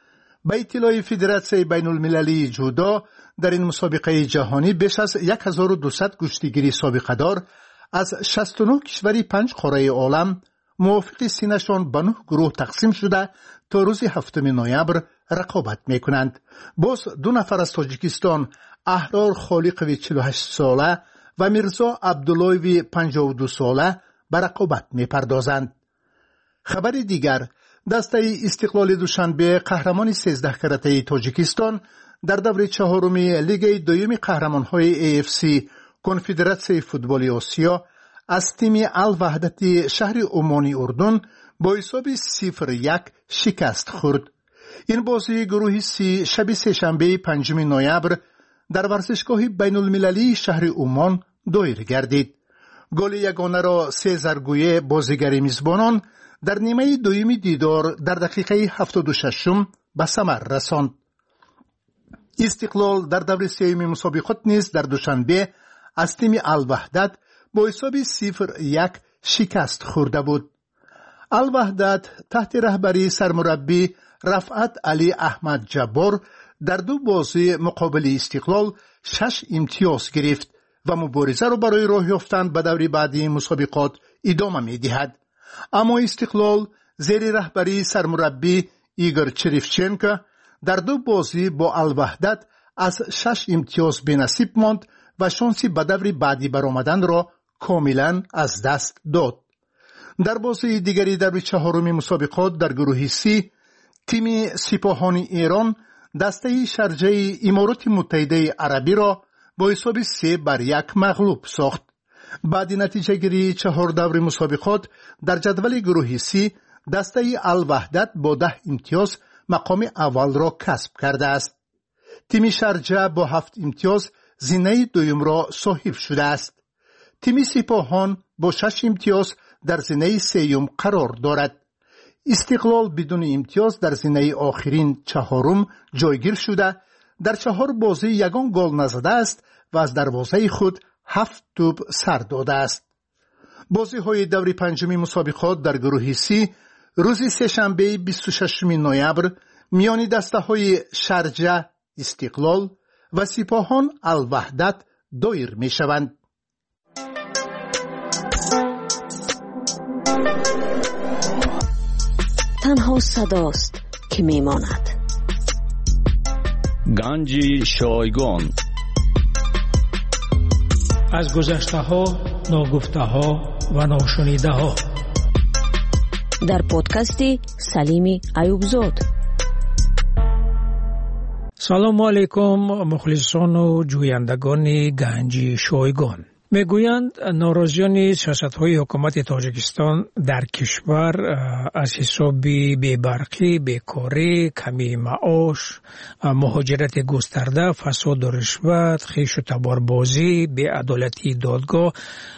به اطلاع فدراسیون بین المللی جودو در این مسابقه جهانی بیش از هزار و دویست کشتیگیر سابقه دار از شصت و نه کشور پنج قاره عالم موافق سینشان به نه گروه تقسیم شده تا روز هفتم نوامبر رقابت میکنند. باز دو نفر از تاجیکستان، احرار خالقوی چهل و هشت ساله و میرزا عبداللهوی پنجاه و دو ساله به رقابت میپردازند. خبر دیگر، دسته استقلال دوشنبه قهرمان سیزده کرته تاجیکستان در دور چهارمی لیگ دوم قهرمان‌های ای اف سی کنفدراسیون فوتبال آسیا از تیم الوحدت شهر عمانی اردن با حساب صفر یک شکست خورد. این بازی گروه سی شب سه‌شنبه پنجم نوامبر در ورزشگاه بین المللی شهر عمان دایر گردید. گل یگانه را سزار گویه بازیگر میزبانان در نیمه دوم دیدار در دقیقه هفتاد و شش به ثمر رساند. استقلال در دور سوم مسابقات نیز در دوشنبه از تیم الوحدت با حساب صفر یک شکست خورده بود. الوحدت تحت رهبری سرمربی رفعت علی احمد جبار در دو بازی مقابل استقلال شش امتیاز گرفت و مبارزه را برای راه یافتن به دور بعدی مسابقات ادامه می‌دهد. اما استقلال زیر رهبری سرمربی ایگور چریفچنکو در دو بازی با الوحدت از شش امتیاز بی‌نصیب ماند و شانسی به دور بعدی برآمدن را کاملا از دست داد. در بازی دیگری در چهارمی مسابقات در گروه سی تیم سپاهان ایران دسته شرجه امارات متحده عربی را با حساب سه بر یک مغلوب ساخت. بعد نتیجه گیری چهار دور مسابقات در جدول گروه سی دسته الوحدت با ده امتیاز مقام اول را کسب کرده است. تیم شارجه با هفت امتیاز زینه دویم را صاحب شده است. تیم سپاهان با شش امتیاز در زینه سیوم قرار دارد. استقلال بدون امتیاز در زینه آخرین چهارم جایگیر شده، در چهار بازی یگان گل نزده است و از دروازه خود هفت توپ سر داده است. بازی های دور پنجمی مسابقات در گروه سی روز سه‌شنبه بیست و ششم نوامبر میان دسته های شارجه، استقلال و سپاهان الوحدت دایر می شوند. تنها صداست که می ماند. گنج شایگان از گذشته ها، ناگفته ها و ناشنیده ها در پادکست سلیم ایوبزاد. سلام علیکم مخلصان و جویندگان گنج شایگان. میگویند ناراضیان سیاست‌های حکومت تاجیکستان در کشور از حساب بی‌برقی، بیکاری، کمی معاش، مهاجرت گسترده، فساد و رشوت، خویش و تباربازی، بی‌عدالتی دادگاه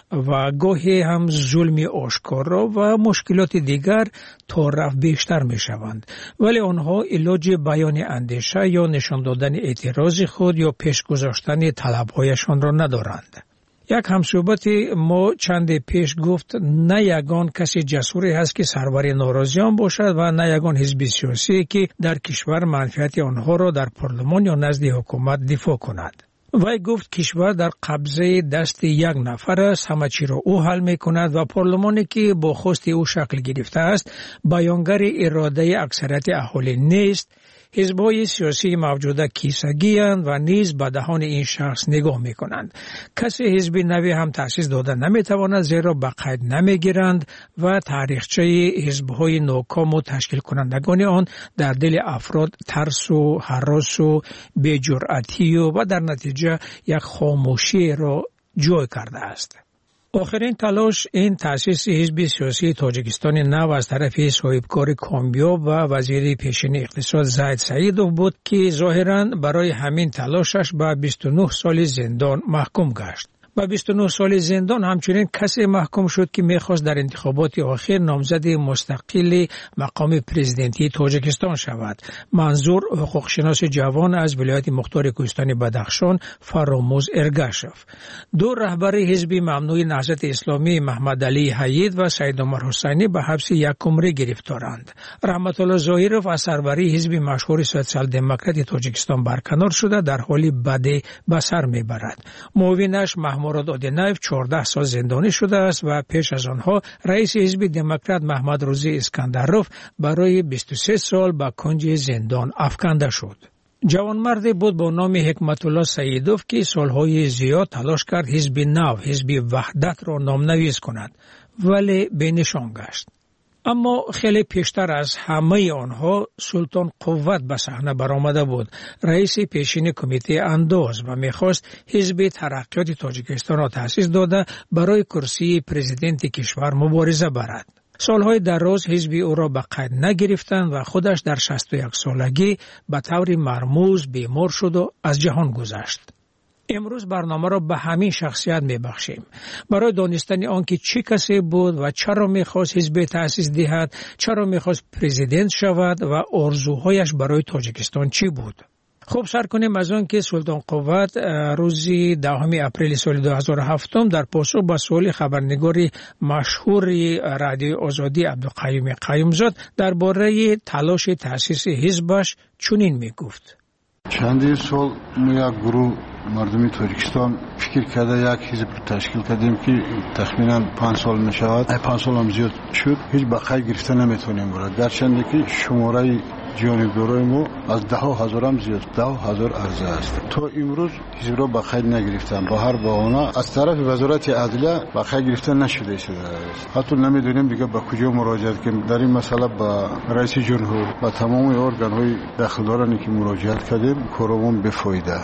و گاهی هم ظلم آشکارا و مشکلات دیگر تا رفت بیشتر می‌شوند، ولی آنها علاج بیان اندیشه یا نشان دادن اعتراض خود یا پیش گذاشتن طلب‌هایشان را ندارند. یک همصحبت ما چند پیش گفت نه یگان کسی جسوری هست که سرور ناراضیان باشد و نه یگان حزب سیاسی که در کشور منفعت آنها را در پارلمان یا نزد حکومت دفاع کند. وی گفت کشور در قبضه دست یک نفر است، همه چی را او حل می کند و پارلمانی که با خواست او شکل گرفته است بیانگر اراده اکثریت اهالی نیست. حزب‌های سیاسی موجوده کیسگی‌اند و نیز به دهان این شخص نگاه می‌کنند. کسی حزب نوی هم تأسیس داده نمی‌تواند زیرا به قید نمی‌گیرند و تاریخچه حزب‌های ناکام و تشکیل کنندگان آن در دل افراد ترس و هراس و بی‌جرأتی و, و در نتیجه یک خاموشی را جای کرده است. آخرین تلاش این تأسیس حزب سیاسی تاجیکستان نو از طرف صاحبکار کامیاب و وزیر پیشین اقتصاد زاهد سعیدوف بود که ظاهراً برای همین تلاشش به بیست و نه سال زندان محکوم گشت. با بیست و نه سال زندان همچنین کسی محکوم شد که میخواست در انتخابات آخر نامزد مستقل مقام پرزیدنتی تاجیکستان شود. منظور حقوقشناس جوان از ولایت مختار کوهستان بدخشان فراموز ارگاشف. دو رهبر حزب ممنوع نهضت اسلامی محمد علی حید و سید عمر حسینی به حبس یک عمره گرفتارند. رحمت الله ظاهرов از سروری حزب مشهور سوسیال دموکرات تاجیکستان برکنار شده در حالی بد به سر میبرد. معاونش مراد آدینایف چهارده سال زندانی شده است و پیش از آنها رئیس حزب دموکرات محمد روزی اسکندروف برای بیست و سه سال به کنج زندان افکنده شد. جوانمردی بود با نام حکمت الله سعیدوف که سالهای زیاد تلاش کرد حزب نو، حزب وحدت را نامنویس کند ولی به نشان گشت. اما خیلی پیشتر از همه آنها سلطان قوت به صحنه برآمده بود، رئیس پیشین کمیته انداز و میخواست حزب ترقیات تاجیکستان را تأسیس داده برای کرسی پرزیدنت کشور مبارزه برد. سالهای دراز حزب او را به قید نگرفتند و خودش در شصت و یک سالگی به طور مرموز بیمار شد و از جهان گذشت. امروز برنامه را به همین شخصیت میبخشیم برای دانستن آنکه چه کسی بود و چرا میخواست حزب تأسیس دهد، چرا میخواست پرزیدنت شود و آرزوهایش برای تاجیکستان چی بود. خب سر کنیم از آن که سلطان قوت روز دهم اپریل سال دو هزار و هفت در پاسخ به سوال خبرنگار مشهور رادیو آزادی عبدالقیوم قیومزاد درباره تلاش تأسیس حزبش چنین میگفت: چندین سال ما یک گروه مردمی تاجیکستان فکر کرده یک حزب رو تشکیل کردیم که تخمینا پنج سال می شود. پنج سال هم زیاد شد، هیچ بقای گرفته نمیتونیم برد، گرچنده که شماره جانبدارای ما از ده هزار هم زیاد، ده هزار عرضه است. تا امروز حزب را بقای نگرفتن، با هر بهانه از طرف وزارت عدلیه بقای گرفته نشده است. حتی نمیدونیم دیگه به کجا مراجعت کنیم در این مسئله. با رئیس جمهور و تمام ارگان های داخلدارانی که مراجعت کردیم کارمون بفایده.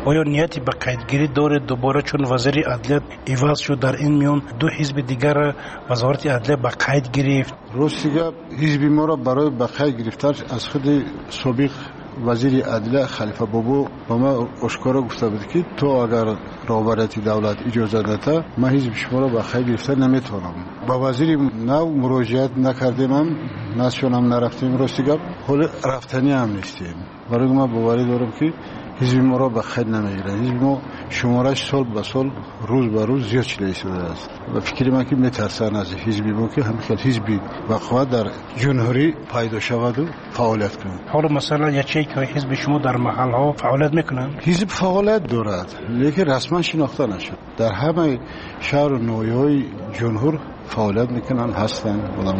آیا نیتی به قیدگیری داره دوباره چون وزیر عدلیه عوض شد در این میون دو حزب دیگر وزارت عدلیه به قید گرفت؟ روسیگا حزب ما را برای به قید گرفتن از خود سابق وزیر عدلیه خلیفه بابو با ما اشکارا گفته بود که تو اگر رهبریت دولت اجازه نده ما حزب شما را به قید گرفتن نمیتونم. با وزیر نو مراجعت نکردیم، هم نشونم نرفتیم روسیگا، حال رفتنی هم نیستیم. برای ما باوری دارم که حزب ما را به قید نمیگیره. حزب ما شمارش سال به سال روز به روز زیاد شده شده است و فکر من که میترسن از حزب ما که همین حزب وقوع در جمهوری پیدا شود و فعالیت کنند. حالا مثلا یا چه که حزب شما در محل ها فعالیت میکنند؟ حزب فعالیت دارد لیکن رسما شناخته نشد. در همه شهر و نویای جمهور فعالیت میکنن هستن.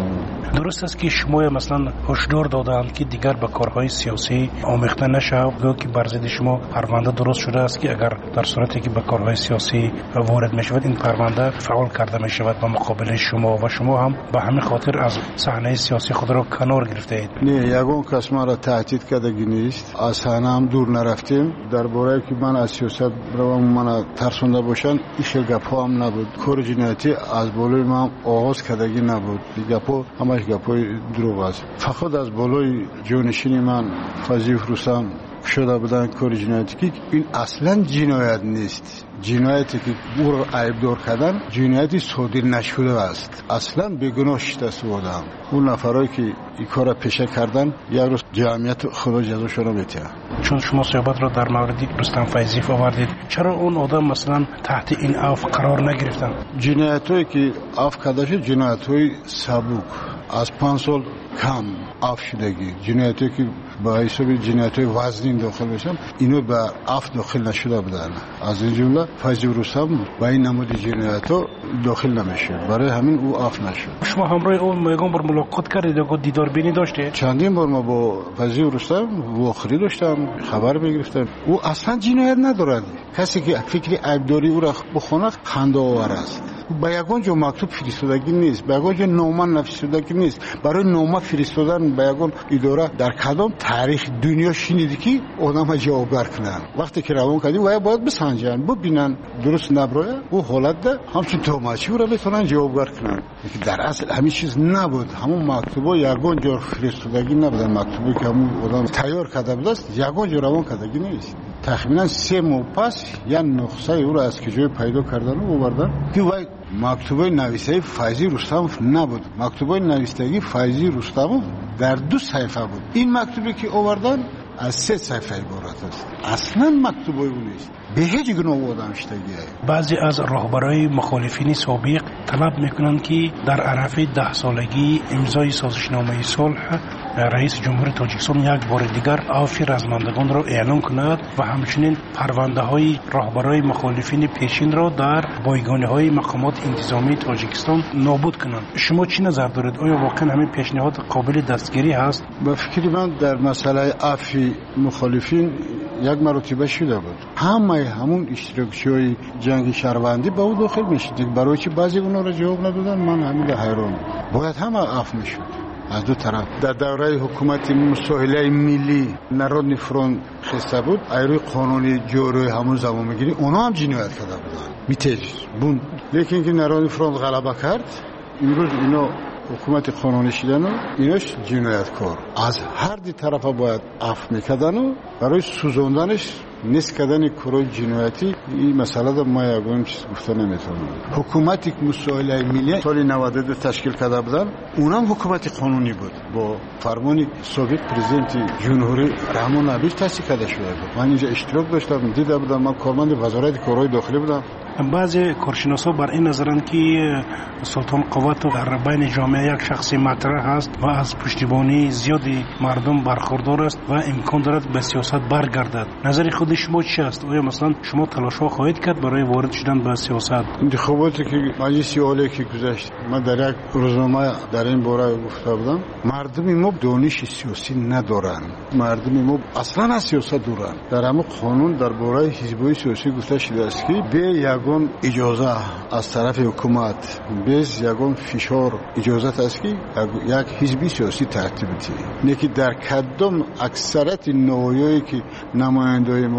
درست است که شما مثلا هشدار دادند که دیگر به کارهای سیاسی آمیخته نشود که بر ضد شما پرونده درست شده است که اگر در صورتی که به کارهای سیاسی وارد میشود این پرونده فعال کرده میشود به مقابل شما و شما هم به همین خاطر از صحنه سیاسی خود را کنار گرفته اید. نه یگان کس ما را تهدید کردگی نیست. از صحنه هم دور نرفتیم. درباره که من از سیاست روم من ترسونده باشن این گپا هم نبود. کار جنایتی از بالای ما آغاز کردگی نبود. گپا همش گپای دروغ است. فقط از بالای جانشین من فضیف رستم شده بودن کار جنایتی که این اصلا جنایت نیست. جنایتی که او را عیبدار کردن جنایتی صادر نشده است. اصلا بیگناه شده بودم. اون نفرایی که این کار را پیشه کردن یک روز جمعیت خدا جزاشون را میده. چون شما صحبت را در مورد رستم فیضیف آوردید، چرا اون آدم مثلا تحت این عفو قرار نگرفتن؟ جنایتایی که عفو کرده شد جنایت‌های سبک از پنج سال کم عفو شدگی، جنایتی که با حساب جنایت‌های وزنی داخل بشن اینو به عفو داخل نشده بودن. از این جمله فیض رستم با این نمود جنایت‌ها داخل نمیشه، برای همین او عفو نشد. شما همراه اون میگم بر ملاقات کردید و دیدار بینی داشته؟ چندین بار ما با فیض رستم واخری داشتم، خبر میگرفتم. او اصلا جنایت ندارد. کسی که فکر عیبداری او را بخونه خنده آور است. با یگان جو مکتوب فرستادگی نیست، با یگان جو نامه نوشتگی نیست. برای نامه فرستادن با یگان اداره در کدام تاریخ دنیا شنیدی که آدم جوابگر کنن؟ وقتی که روان کردی و باید بسنجن ببینن درست نبره او حالت ده همچون توماچی را بتونن جوابگر کنن. در اصل همین چیز نبود. همون مکتوبا یگان جو فرستادگی نبودن. مکتوبی که همون آدم تیار کرده بود است یگان جو روان کردگی نیست. تقریبا سه ماه پس یا نسخه او را از کجای پیدا کردن و آوردن که وای مکتوبه نویسه فیضی رستم نبود. مکتوبه نویسندگی فیضی رستم در دو صفحه بود. این مکتوبی که آوردن از سه صفحه عبارت است. اصلا مکتوبه او نیست. به هیچ گونه آدم شدگی. بعضی از رهبرای مخالفین سابق طلب میکنند که در عرف ده سالگی امضای سازشنامه صلح رئیس جمهور تاجیکستان یک بار دیگر عفو رزمندگان را اعلام کند و همچنین پرونده های رهبرای مخالفین پیشین را در بایگانی های مقامات انتظامی تاجیکستان نابود کنند. شما چی نظر دارید؟ آیا واقعا همین پیشنهاد قابل دستگیری هست؟ به فکر من در مسئله عفو مخالفین یک مرتبه شده بود. همه همون اشتراکچی‌های جنگ شهروندی با او داخل میشد. برای چی بعضی اونا را جواب ندادن؟ من همین حیران. باید همه عفو میشد. از دو طرف در دوره حکومت مساهله ملی نارودنی فرونت خسته بود ایروی قانونی جوری همون زمان میگیری اونا هم جنایت کرده بودن میتیج بون لیکن که نارودنی فرونت غلبه کرد امروز اینا حکومت قانونی شدن و ایناش جنایتکار از هر دی طرف باید عفو میکردن و برای سوزوندنش نیست کردن کارهای جنایتی این مسئله در ما یگان چیز گفته نمیتونم. حکومتی که مساهله ملی سال نود و دو تشکیل کرده بودن اونم حکومت قانونی بود با فرمان سابق پرزیدنت جمهوری رحمان نبیش تأسیس کرده شده بود. من اینجا اشتراک داشتم دیده بودم. من کارمند وزارت کارهای داخلی بودم. بعضی کارشناسا بر این نظرند که سلطان قوت در بین جامعه یک شخصی مطرح است و از پشتیبانی زیادی مردم برخوردار است و امکان دارد به سیاست برگردد. نظر خود شما چی است؟ آیا مثلا شما تلاش‌ها خواهید کرد برای وارد شدن به سیاست؟ انتخاباتی که مجلس عالی که گذشت من در یک روزنامه در این باره گفته بودم مردم ما دانش سیاسی ندارند. مردم ما اصلا از سیاست دورند. در همون قانون در باره حزب‌های سیاسی گفته شده است که به یگان اجازه از طرف حکومت بیز یگان فشار اجازت است که یک حزبی سیاسی ترتیب بده. نه که در کدام اکثریت نوعی که نمایندگان ما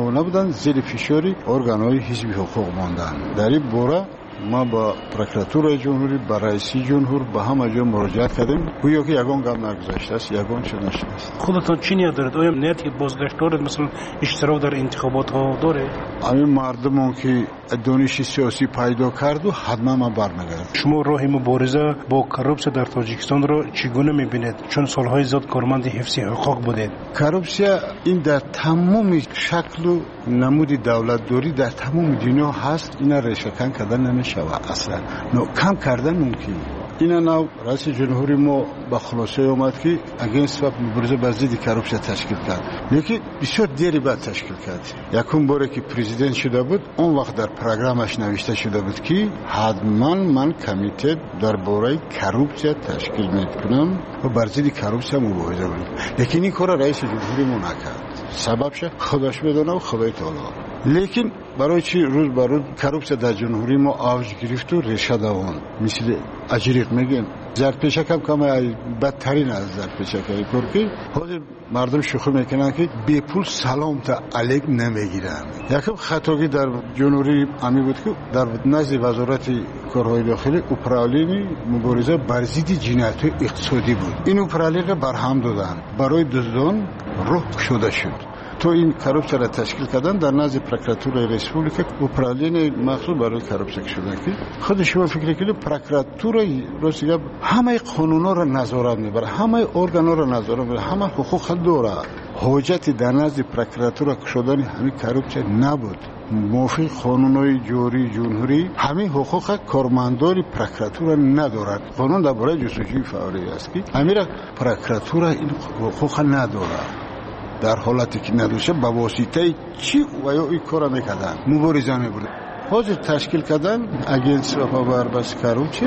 ما نبودن، زیر فشاری ارگان‌های حزب حقوق ماندن. در این باره ما با پروکراتور جمهوری، با رئیس جمهور، با همه جا مراجعت کردیم. گویا که یگان گام نگذاشته است، یگان چه نشده است. خودتان چی نیت دارید؟ آیا نیتی بازگشت دارید، مثلا اشتراک در انتخابات ها داره؟ همین مردمون که دانش سیاسی پیدا کرد و حتما ما برمیگردیم. شما راه مبارزه با کروپسیا در تاجیکستان را چگونه میبینید؟ چون سالهای زیاد کارمند حفظ حقوق بودید. کروپسیا این در تمام شکل و نمود دولت دوری در تمام دنیا هست. اینا ریشه‌کن کردن نمیشه اصلا. نو کم کردن ممکن. اینا نو رئیس جمهوری ما با خلاصه اومد که اگینست و مبارزه با ضد کروپسیا تشکیل کرد. لیکن بسیار دیری بعد تشکیل کرد. یکم باره که پرزیدنت شده بود، اون وقت در پروگرامش نوشته شده بود که حتما من کمیته درباره کروپسیا تشکیل میکنم و بر ضد کروپسیا مبارزه کنم. لیکن این کار رئیس جمهوری ما نکرد. سببش خودش میدونه و خدای تعالی. لیکن برای چی روز بر روز کروپسیا در جمهوری ما آوج گرفت و ریشه دوان مثل اجریق میگن زرپیشک هم کم بدترین از زرپیشک های کرکی. حاضر مردم شوخی میکنن که بی پول سلام تا علیک نمیگیرن. یکم خطاگی در جمهوری امی بود که در نزد وزارت کارهای داخلی اپرالین مبارزه بر ضد جنایت اقتصادی بود. این اپرالین را برهم دادن، برای دزدان راه شده شد. تو این کروپسیا را تشکیل کردن در نزد پروکراتور ریسپوبلیک اپرالین مخصوص برای کروپسیا شده که خود شما فکر کنید پروکراتور روسیه همه قانونا را نظارت میبره، همه ارگانا را نظارت میبره، همه حقوق داره. حجت در نزد پروکراتور شدن همین کروپسیا نبود. موافق قانونهای جاری جمهوری همین حقوق کارمندان پروکراتور ندارد. قانون درباره جستجوی فوری است که امیر پروکراتور این حقوق نداره. در حالتی که ندوشه با واسطه چی و یا این کار میکردن مبارزه میبردن. حاضر تشکیل کردن اگینس و پاوربس کروپسیا.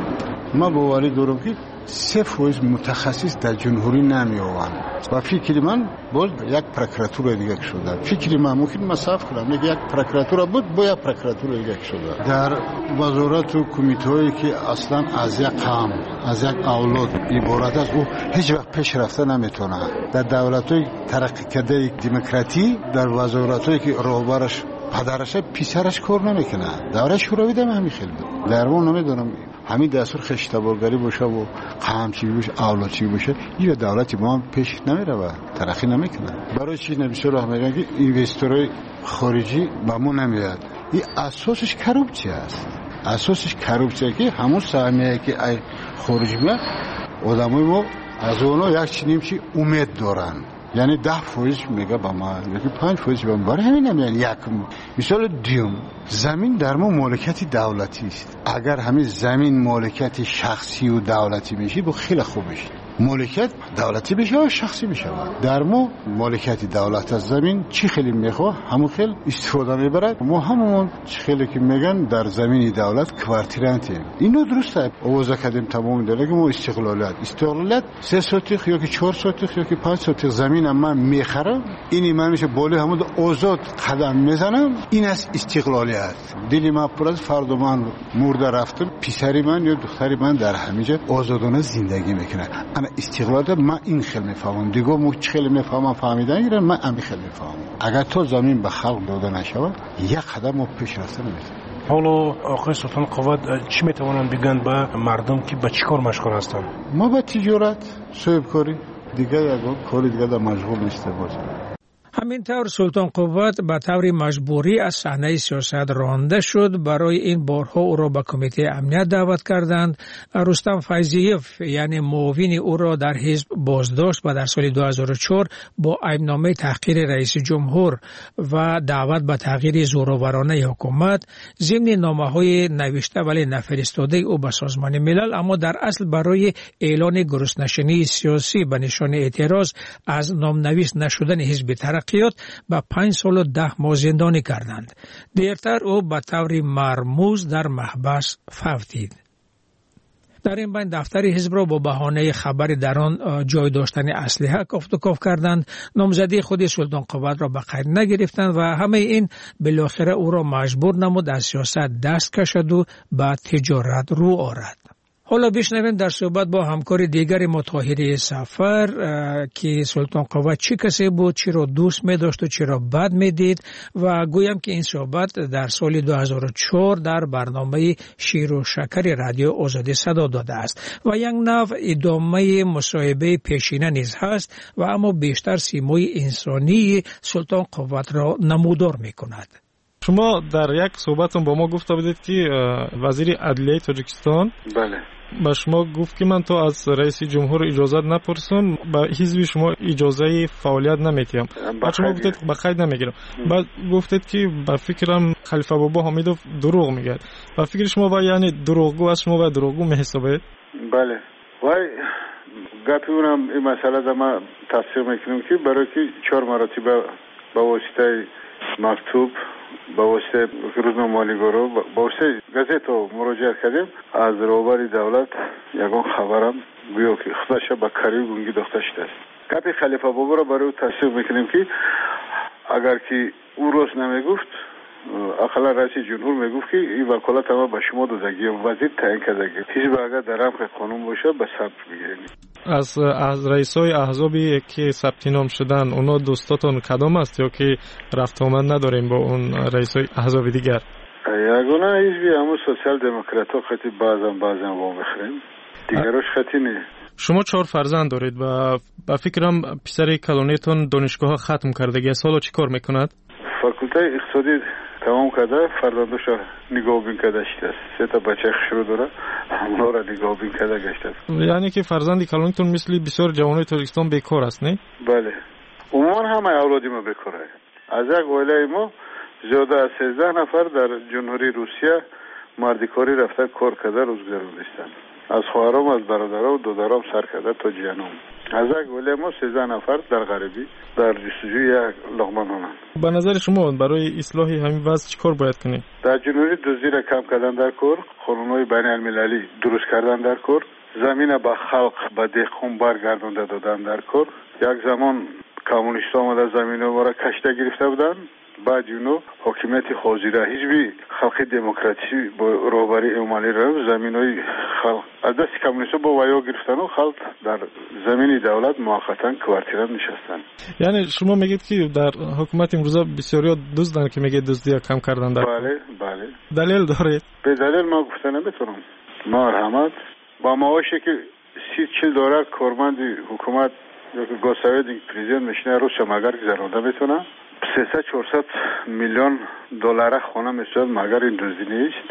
ما باوری دارم که سه فویز متخصص در جمهوری نمی آوان و فکر من باز یک پروکراتور دیگه شده. فکر من ممکن مصاف کنم یک یک پروکراتور بود با یک پروکراتور دیگه شده. در وزارت و کمیته‌ای که اصلا از یک قوم از یک اولاد عبارت است او هیچ وقت پیش رفته نمیتونه. در دولت‌های ترقی کرده دموکراتی در وزارت‌هایی که راهبرش پدرش پسرش کار نمیکنه. دوره شوروی دم همین خیلی بود. در اون نمیدونم همین دستور خشتبارگری باشه و قمچی باشه اولادچی باشه این دولتی ما هم پیش نمیره و ترقی نمیکنه. برای چی نمیشه راه میگن که اینوستورهای خارجی به ما نمیاد. این اساسش کروپسیا است. اساسش کروپسیا که همون سهمیه که ای خارجی میاد آدمای ما از اونها یک چنین چی امید دارن. یعنی ده فویز میگه با ما یکی پنج فویز با ما برای همین نمیان. یک مثال دیوم زمین در ما مالکیت دولتی است. اگر همین زمین مالکیت شخصی و دولتی میشه با خیلی خوب میشه. مالکیت دولتی بشه و شخصی بشه. در ما مالکیت دولت از زمین چی خیلی میخواه همون خیلی استفاده میبرد. ما همون چی خیلی که میگن در زمین دولت کوارتیرانتیم. اینو درسته آوازه کردیم تمام دلگه ما استقلالیت استقلالیت سه سوتیخ یا که چهار سوتیخ یا که پنج سوتیخ زمین من میخرم اینی من میشه بالی همون آزاد قدم میزنم. این از استقلالیت. دلی من پر از فرد من مرده رفتم پسری من یا دختری من در همینجا آزادانه زندگی میکنه. استقلال من این خیلی میفهمم دیگه مو خیلی میفهمم فهمیدن ایران من امی خیلی میفهمم. اگر تو زمین به خلق داده نشود یک قدم ما پیش رفته نمیتونیم. حالا آقای سلطان قوت چی میتوانند بگن به مردم که به چی کار مشغول هستن؟ ما به تجارت صاحب کاری دیگه یک کاری دیگه در مشغول نیست باز. همینطور سلطان قوت به طور مجبوری از صحنه سیاست رانده شد. برای این بارها او را به کمیته امنیت دعوت کردند. رستم فیضیف یعنی معاون او را در حزب بازداشت و در سال دو هزار و چهار با ایبنامه تحقیر رئیس جمهور و دعوت به تغییر زورآورانه حکومت ضمن نامه‌های نوشته ولی نفرستاده او به سازمان ملل، اما در اصل برای اعلان گرسنشینی سیاسی به نشان اعتراض از نامنویس نشدن حزب ترقیات با پنج سال و ده ماه زندانی کردند. دیرتر او به طور مرموز در محبس فوتید. در این بین دفتر حزب را با بهانه خبر در آن جای داشتن اسلحه کافت و کاف کردند. نامزدی خود سلطان قوت را به قید نگرفتند و همه این بالاخره او را مجبور نمود از سیاست دست کشد و به تجارت رو آورد. حالا بشنویم در صحبت با همکار دیگر ما طاهری سفر که سلطان قوا چی کسی بود، چی را دوست می داشت و چی را بد می دید و گویم که این صحبت در سال دو هزار و چهار در برنامه شیر و شکر رادیو آزادی صدا داده است و یک نوع ادامه مصاحبه پیشینه نیز هست و اما بیشتر سیمای انسانی سلطان قوا را نمودار می کند. شما در یک صحبتون با ما گفته بودید که وزیر عدلیه تاجیکستان بله با شما گفت که من تو از رئیس جمهور اجازه نپرسم، با حزب شما اجازه فعالیت نمیتیم. بعد شما گفتید با قید نمیگیرم. بعد گفتید که با فکرم خلیفه بابا حمیدوف دروغ میگه. با فکر شما با یعنی دروغگو از شما با دروغگو میحسابید؟ بله. وای گپی اونم این مسئله در ما تفسیر میکنم که برای که چهار مراتب با واسطه مکتوب با واسطه روزنامه مالیگورو با واسطه گازت مراجعه کردیم از روبر دولت یگان خبرم گویا که خودش با کاری گونگی داشته است. گپی خلیفه بابا را برای تصدیق میکنیم که اگر که او روز نمیگفت اقلا رئیس جمهور میگفت که این وکالت ما به شما دادگی وزیر تعیین کردگی حزب اگر در رمق قانون باشه به ثبت بگیرید. از از رئیسای احزابی که ثبت نام شدن اونا دوستاتون کدام است یا که رفت آمد نداریم با اون رئیسای احزاب دیگر؟ یگانه حزبی همون سوسیال دموکرات ها خیلی بعضا بعضا با میخریم دیگرش خیلی نه. شما چهار فرزند دارید و با فکرم پسر کلونیتون دانشگاه ختم کردگی است، حالا چی کار میکند؟ فاکولته اقتصادی تمام کرده، فرزندش نگاه بین کرده شده است. سه تا بچه خشرو داره، همونا را نگاه بین کرده گشته است. یعنی که فرزندی کلونیتون مثل بسیار جوانای تاجیکستان بیکار است، نه؟ بله. عموما همه اولادی ما بیکاره. از یک عائله ما زیاده از سیزده نفر در جمهوری روسیه مردکاری رفته کار کرده روزگار نیستند. از خواهرام، از برادرام و دادرام سر کرده تا جیانم. از یک عائله ما سیزده نفر در غربی در جستجوی یک لقمه نانند. به نظر شما برای اصلاح همین وضع چیکار باید کنیم؟ در جمهوری دزدی را کم کردن در کار، قانون‌های بین المللی درست کردن در کار، زمین به خلق به دهقان برگردانده دادن در کار. یک زمان کمونیست‌ها آمده زمین ما را کشته گرفته بودند، بعد اونو حاکمیت حاضره حزب خلق دموکراسی با رهبری امالی را زمینای خلق از دست کمونیست‌ها با ویا گرفتن و خلق در زمین دولت موقتا کوارتیرا نشستن. یعنی شما میگید که در حکومت امروزه بسیاری دزدن که میگه دزدی کم کردن در بله بله دلیل داره؟ به دلیل ما گفتن نمیتونم. مرحمت با معاشی که سی چهل دلار کارمند حکومت یا که گوساوید پرزیدنت میشنه روش مگر گذرانده میتونه سیصد چهارصد میلیون دلار خانه میشود مگر این دزدی نیست.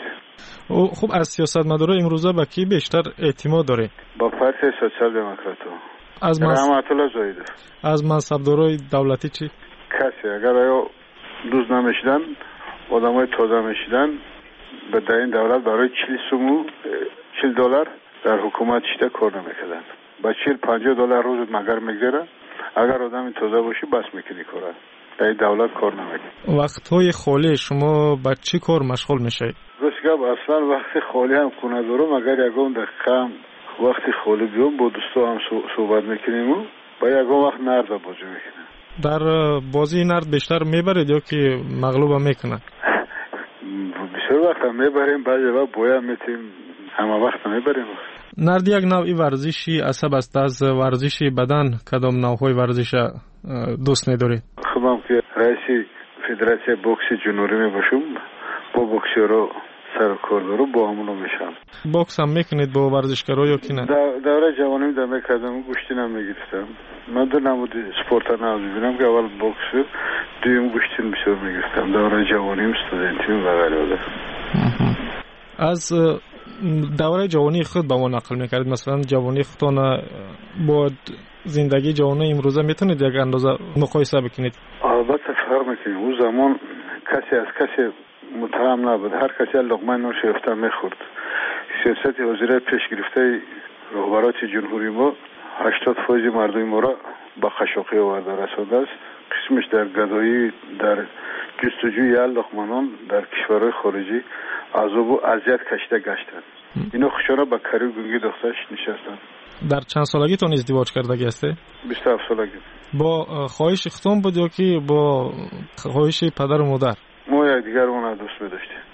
خب از سیاستمدارا امروزه با کی بیشتر اعتماد داره؟ با پارتی سوسیال دموکرات از مس... رحمت الله زاهد. از منصبدارای دولتی چی؟ کسی اگر آیا دوز نمیشدن آدمای تازه میشدن به در این دولت برای چهل سومو چهل دلار در حکومت شده کار نمیکردن. با چهل پنجاه دلار روز مگر میگذره. اگر آدم تازه باشی بس میکنی کاره. در دولت کار نمیکنی. وقتهای خالی شما با چی کار مشغول میشید؟ گفتم اصلا وقت خالی هم خونه دارم، اگر یکم دقیقه وقت خالی بیام با دوستا هم صحبت میکنیم و با یکم وقت نرد بازی میکنیم. در بازی نرد بیشتر میبرید یا که مغلوب هم میکنن؟ بسیار وقت هم میبریم، بعضی وقت باید میتیم، همه وقت هم میبریم. نرد یک نوعی ورزشی عصب است. از ورزش بدن کدام نوعهای ورزش دوست ندارید؟ خودم که رئیس فدراسیون بوکس جنوبی می باشم، با بوکسورا سر کار دارم، با همونو میشم. بوکس هم میکنید با ورزشکارا یا کی نه؟ دوره جوانی در میکردم، گوشتی نمیگرفتم. من دو نمود سپورت ها ببینم که اول بوکس، دویم گوشتی بسیار میگرفتم. دوره جوانیم، استودنتیم و غیره. از دوره جوانی خود با ما نقل میکردید، مثلا جوانی خودتان با زندگی جوانی امروزه میتونید یک اندازه مقایسه بکنید؟ البته فرق میکنه. اون زمان کسی از کسی متهم نبود، هر کسی لقمه نون شیفته میخورد. سیاست وزیر پیش گرفته رهبرات جمهوری ما هشتاد فیصد مردم ما را با خشوقی آورده رسانده است. قسمش در گدایی، در جستجوی لقمه نان در کشورهای خارجی عذاب و اذیت کشیده گشتند. اینا خوشانه با کاری گونگی دخترش نشستند. در چند سالگیتون ازدواج کردگی هسته؟ بیست و هفت سالگی. با خواهش ختم بود یا که با خواهش پدر و مادر؟ ما یک دیگر اون دوست می داشتیم.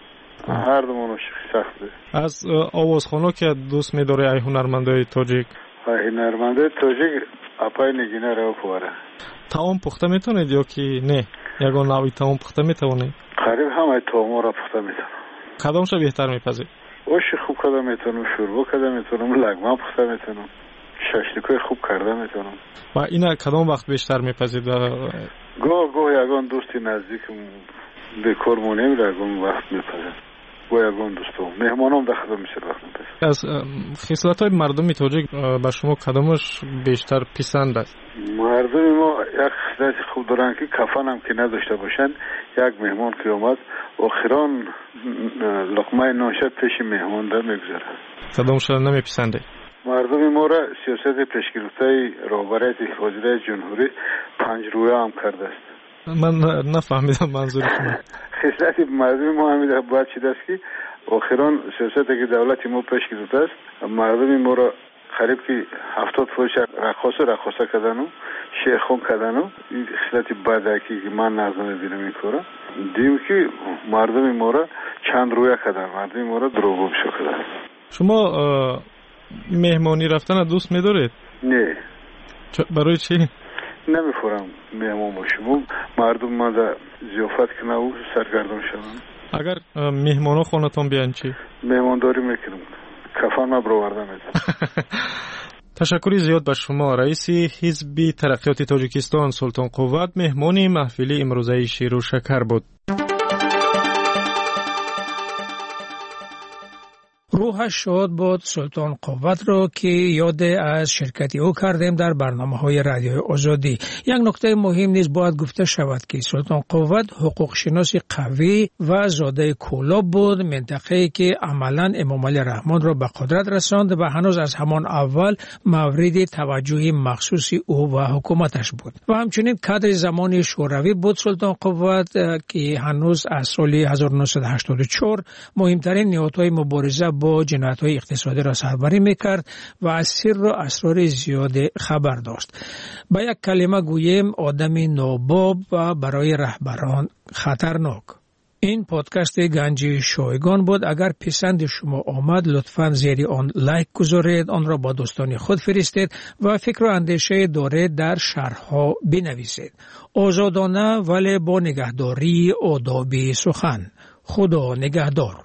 هر دومون عاشق سخته. از آوازخونا که دوست می‌داری ای هنرمندای تاجیک؟ ای هنرمندای تاجیک اپای نگینه رو پوره. تاون پخته میتونید یا کی نه؟ یگان نوعی تاون پخته میتونید؟ قریب همه تاون را پخته میتونم. کدامش بهتر میپذید؟ اوش خوب کرده میتونم، شوربا کرده میتونم، لگمه پخته میتونم، ششلیکای خوب کرده میتونم. و اینا کدام وقت بیشتر میپذید؟ گاه گاه یگان دوستی نزدیکم بیکار مونیم یگان وقت میپذید. گاه یگان دوستم مهمانم داخل میشه وقت میپذید. از خصلت‌های مردم تاجیک به شما کدامش بیشتر پسند است؟ مردم ما یک خصلت خوب دارن که کفن هم که نداشته باشن. یک مهمان که اومد آخران لقمه نانشد پیش مهمان را میگذاره. کدامش نمیپسنده؟ مردم ما را سیاست پیشگرفته رهبری وزیر جمهوری پنج رویه هم کرده است. من نفهمیدم منظور شما. خصلت مردم ما همین باید چیز است که آخران سیاست که دولت ما پیش گرفته است مردم ما را قریب که هفتاد فوش رقاص رقاصه کردن و شیخون کردن و این خصلت بدکی که من نظر میبینم این کارا دیم که مردم ما را چند رویه کردن، مردم ما را دروغگو کردن. شما مهمانی رفتن دوست می‌دارید؟ نه. برای چی؟ نمی‌فورم مهمان باشم. مردم ما در ضیافت کنه و سرگردان شدن. اگر مهمانا خونتون بیان چی؟ مهمانداری میکنم. کفن ما برآورده میدم. تشکری زیاد به شما. رئیس حزب ترقیات تاجیکستان سلطان قوت مهمانی محفل امروزه شیر و شکر بود. روحش شاد بود سلطان قوت رو که یاد از شرکتی او کردیم در برنامه های رادیوی آزادی. یک نکته مهم نیز باید گفته شود که سلطان قوت حقوق شناسی قوی و زاده کولاب بود، منطقه‌ای که عملاً امام علی رحمان را به قدرت رساند و هنوز از همان اول مورد توجه مخصوصی او و حکومتش بود. و همچنین کادر زمان شوروی بود سلطان قوت که هنوز از سال هزار و نهصد و هشتاد و چهار مهمترین نهادهای مبارزه با جنایت‌های اقتصادی را سربری می‌کرد و از سر و اسرار زیاد خبر داشت. با یک کلمه گوییم آدم ناباب و برای رهبران خطرناک. این پادکست گنجی شایگان بود. اگر پسند شما آمد لطفاً زیر آن لایک گذارید، آن را با دوستان خود فرستید و فکر و اندیشه دارید در شرح‌ها بنویسید. آزادانه ولی با نگهداری آداب سخن. خدا نگهدار.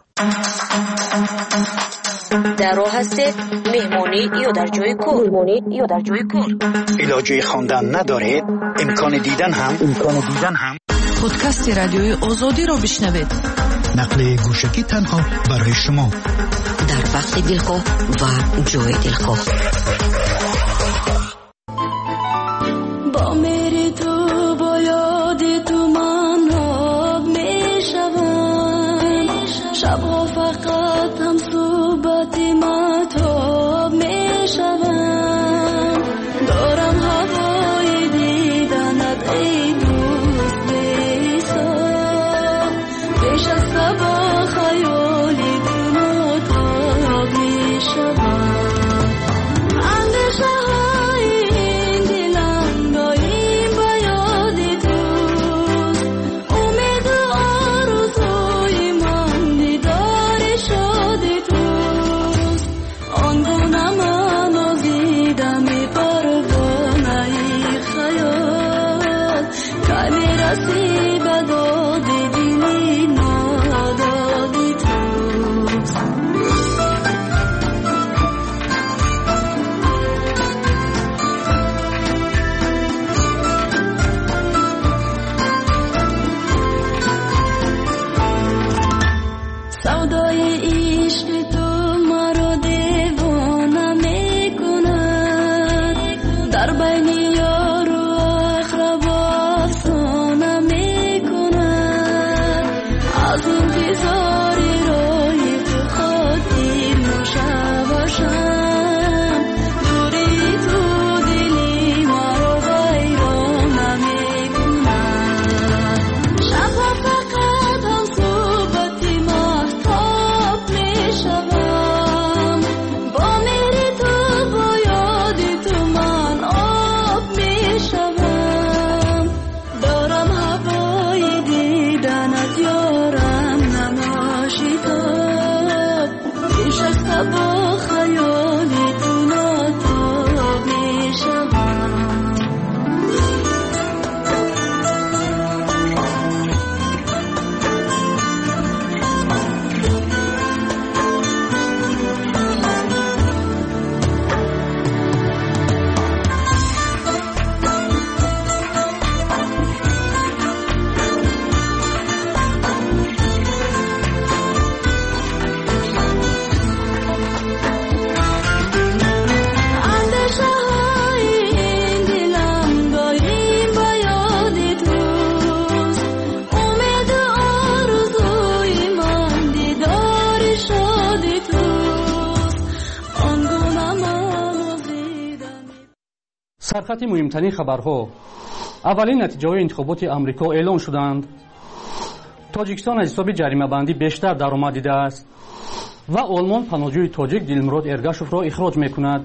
در راه هستید مهمانی یا در جای کار مهمانی یا در جای کار علاجه خواندن ندارید امکان دیدن هم امکان دیدن هم پادکست رادیوی آزادی را بشنوید. نقل گوشکی تنها برای شما در وقت دلخواه و جای دلخواه. با میری تو با یاد تو من آب میشوم، شبها فقط هم صحبت مطاب میشوم. دارم هوای دیدنت ای دوست بی‌حساب، پیش از صبح خیالی تو مطاب میشوم. اندیشه های این دلم دایم با یاد توست، امید و آرزوی من دیدار شاد توست. آنگونه من آزیدم پروانه خیال، که میرسی به داد دلی نادادی توست. سودای عشق تو مرا دیوانه میکند، در بین یار و اقربا افسانه میکند. از انتظار روی تو خاطر نشوشم، دوری تو دلی مرا ویرانه میکند. شبها فقط هم صحبت مهتاب میشوم، با میری تو با یاد تو من آب سرخط مهمترین خبرها. اولین نتیجه‌های انتخابات آمریکا اعلام شدند. تاجیکستان از حساب جریمه بندی بیشتر درآمد دیده است و آلمان پناهجوی تاجیک دلمراد ارگاشوف را اخراج می‌کند.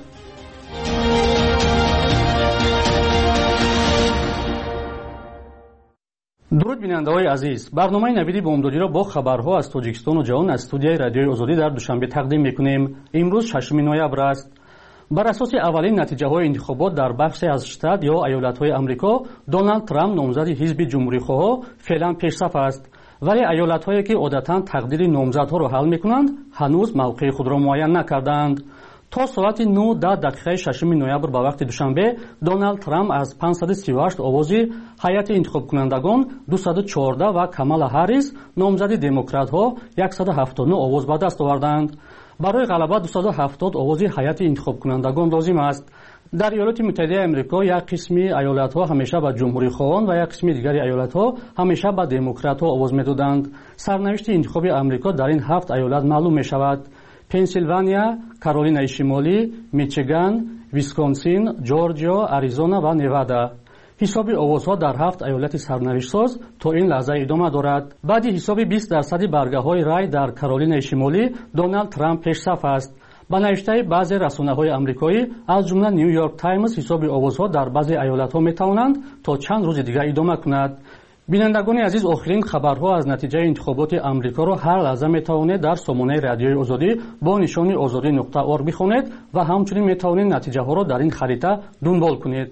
درود بیننده‌های عزیز، برنامه نویدی بامدادی را با خبرها از تاجیکستان و جهان از استودیوی رادیوی آزادی در دوشنبه تقدیم می‌کنیم. امروز ششم نوامبر است. بر اساس اولین نتیجه‌های انتخابات در بخشی از شتات یا ایالت‌های آمریکا، دونالد ترامپ نامزد حزب جمهوری‌خواه فعلا پیشرفت است. ولی ایالت‌هایی که عادتاً تقدیر نامزدها را حل می‌کنند، هنوز موقع خود را معین نکردند. تا ساعت نه دقیقه ششم نوامبر به وقت دوشنبه، دونالد ترامپ از پانصد و سی و هشت آوازی هیئت انتخاب کنندگان دویست و چهارده و کامالا هریس نامزد دموکرات‌ها صد و هفتاد و نه آواز به دست آوردند. برای غلبه دویست و هفتاد آوازی هیئت انتخاب کنندگان لازم است. در ایالات متحده آمریکا یک قسمی ایالت‌ها همیشه به جمهوری‌خواهان و یک قسمی دیگر ایالت‌ها همیشه به دموکرات‌ها آواز می‌دادند. سرنوشت انتخابی آمریکا در این هفت ایالت معلوم می‌شود: پنسیلوانیا، کارولینای شمالی، میچیگان، ویسکونسین، جورجیا، آریزونا و نوادا. حساب آوازها در هفت ایالت سرنوشت‌ساز تا این لحظه ادامه دارد. بعد حساب بیست درصد برگه‌های رای در کارولینای شمالی، دونالد ترامپ پیشرفت است. با نوشته بعضی رسانه‌های آمریکایی از جمله نیویورک تایمز، حساب آوازها در بعضی ایالت‌ها می‌توانند تا چند روز دیگر ادامه کند. بینندگان عزیز، آخرین خبرها از نتیجه انتخابات آمریکا را هر لحظه می‌توانید در سامانه رادیوی آزادی با نشانی آزادی نقطه اورگ بخوانید و همچنین می‌توانید نتیجه‌ها را در این خریطه دنبال کنید.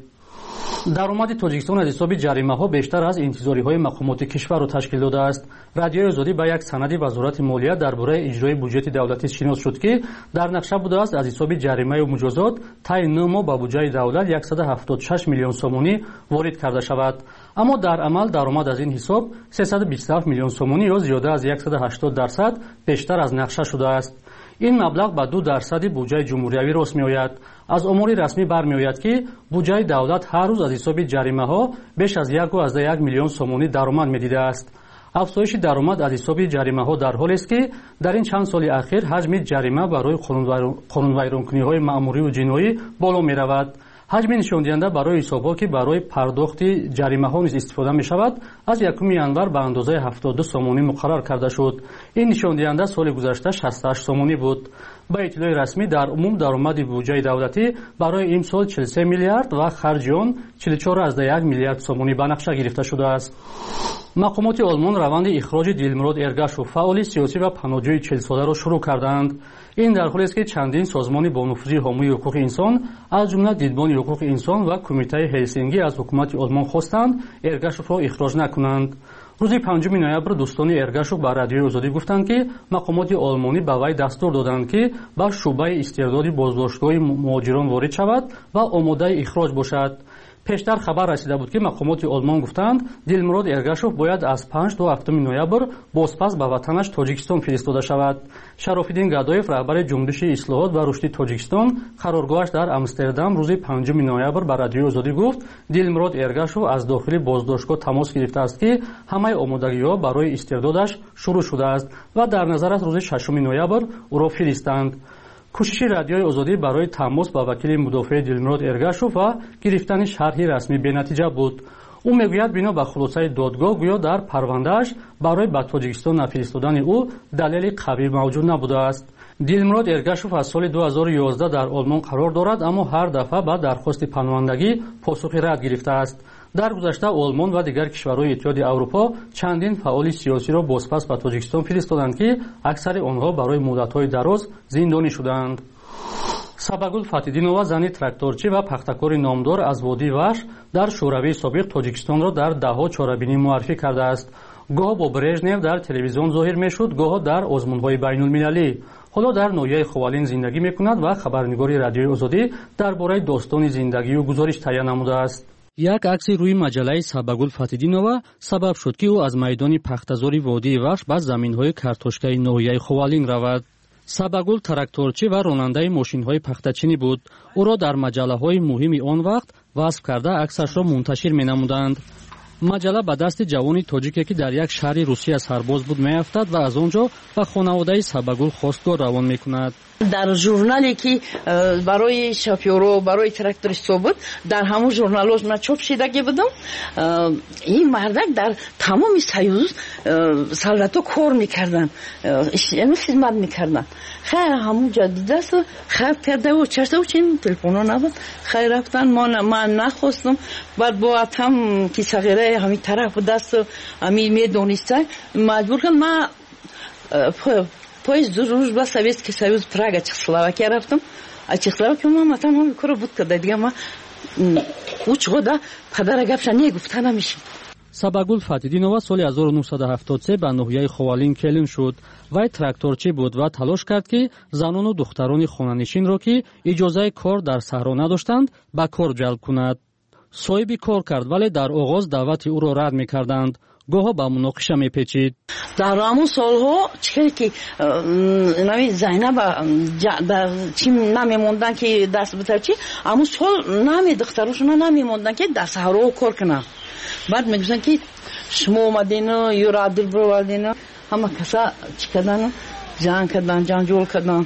درآمد تاجیکستان از حساب جریمه‌ها بیشتر از انتظاری‌های مقامات کشور را تشکیل داده است. رادیوی آزادی با یک سند وزارت مالیه درباره اجرای بودجه دولتی شناس شد که در نقشه بوده است از حساب جریمه و مجازات طی نه ماه به بودجه دولت صد و هفتاد و شش میلیون سومانی وارد کرده شود. اما در عمل درآمد از این حساب سیصد و بیست و هفت میلیون سومانی یا زیاده از صد و هشتاد درصد بیشتر از نقشه شده است. این مبلغ به دو درصد بودجه جمهوریوی راست می‌آید. از امور رسمی برمی‌آید که بودجه دولت هر روز از حساب جریمه‌ها بیش از یک و یک میلیون سومانی درآمد می‌دیده است. افزایش درآمد از حساب جریمه‌ها در حالی است که در این چند سال اخیر حجم جریمه برای قانون‌ویرانکنی‌های مأموری و جنایی بالا می‌رود. حجم نشان دهنده برای حساب‌ها که برای پرداخت جریمه‌ها نیز استفاده می‌شود از یکم ینور به اندازه هفتاد و دو سومانی مقرر کرده شد. این نشان دهنده سال گذشته شصت و هشت سومانی بود. با اطلاع رسمی در عموم درآمد بودجه دولتی برای امسال چهل و سه میلیارد و خرج آن چهل و چهار و یک میلیارد سومانی به نقشه گرفته شده است. مقامات آلمان روند اخراج دلمراد ارگاشوف فعال سیاسی و پناهجوی چهل ساله را شروع کردند. این در حالی است که چندین سازمان با نفوذ حامی حقوق انسان از جمله دیدبان حقوق انسان و کمیته هلسینکی از حکومت آلمان خواستند ارگاشوف را اخراج نکنند. روز پنجم نوامبر دوستان ارگاشوف به رادیوی آزادی گفتند که مقامات آلمانی به وی دستور دادند که به شعبه استرداد بازداشتگاه مهاجران وارد شود و آماده اخراج باشد. پیشتر خبر رسیده بود که مقامات آلمان گفتند دلمراد ارگاشوف باید از پنج تا هفتم نوامبر بازپس به وطنش تاجیکستان فرستاده شود. شرافالدین گادایف رهبر جنبش اصلاحات و رشد تاجیکستان قرارگاهش در آمستردام روز پنجم نوامبر به رادیوی آزادی گفت دلمراد ارگاشوف از داخل بازداشتگاه تماس گرفته است که همه آمادگی‌ها برای استردادش شروع شده است و در نظر است روز ششم نوامبر او را فرستند. کوشش رادیوی آزادی برای تماس با وکیل مدافع دلمراد ارگاشوف و گرفتن شرحی رسمی بی‌نتیجه بود. او میگوید بنا به خلاصه دادگاه گویا در پروندهش برای به تاجیکستان نفرستادن او دلیل قوی موجود نبوده است. دلمراد ارگاشوف از سال دو هزار و یازده در آلمان قرار دارد اما هر دفعه با درخواست پناهندگی پاسخی رد گرفته است. در گذشته آلمان و دیگر کشورهای اتحاد اروپا چندین فعال سیاسی را بازپس به تاجیکستان فرستادند که اکثر آنها برای مدت‌های دراز زندانی شدند. سباگул фатидинова зани тракторчӣ ва пахтакори номдор аз водии ваш дар шӯравии собиқ тоҷикистонро дар даҳҳо чорабинӣ муаррифӣ кардааст. гоҳ бо брежнев дар телевизион зоҳир мешуд, гоҳо дар озмунҳои байнулмилалӣ. ҳоло дар ноҳияи ховалин зиндагӣ мекунад ва хабарнигори радиои озодӣ дар бораи достони зиндагию гузориш таҳия намудааст. як акси рӯи маҷалаи Сабагул Фатидинова сабаб шуд ки ӯ аз майдони пахтазори водии вахш ба заминҳои картошкаи ноҳияи ховалин равад. Сабагул тракторчӣ ва ронандаи мошинҳои пахтачинӣ буд. ӯро дар маҷалаҳои муҳими он вақт васф карда аксашро мунташир менамуданд. маҷала ба дасти ҷавони тоҷике ки дар як шаҳри русия сарбоз буд меафтад ва аз он ҷо ба хонаводаи Сабагул хостгор равон мекунад. дар журнале ки барои шофёро барои трактористҳо буд, дар ҳамон журналош ман чоп шидаги будам. ин мардак дар тамоми союз солдато кор мекардан, хизмат мекардан. хайр ҳамон ҷо дидасту хайр кардаву чаштаву чин телефоно набуд. хайр рафтан ман нахостум. баъд бо атам ки сағираи ҳамин тараф будасту ҳамин медониста маҷбур кардам. ман поезд рӯз ба Советский Союз Прага Чехословакия рафтам. а Чехословакия ман атам ҳамин корро буд карда. дига ман учғода падара гапша негуфта намешид. Сабагул Фатидинова соли ҳазору нуҳсаду ҳафтод и се ба ноҳияи Ховалин келин шуд. вай тракторчӣ буд ва талош кард ки занону духтарони хонанишинро ки иҷозаи кор дар саҳро надоштанд ба кор ҷалб кунад. соҳиби кор кард, вале дар оғоз даъвати ӯро рад мекарданд. гоҳо ба муноқиша мепечид. дар ҳамон солҳо чӣ кар ки нави Зайнаба чӣ намемондан ки даст битар чи ҳамон сол наме духтарошона намемондан ки дар саҳро кор кунанд. баъд мегӯштанд ки шумо омадину юрадил бировардину. ҳама каса чӣ кардану ҷанг кардан, ҷанҷол кардан.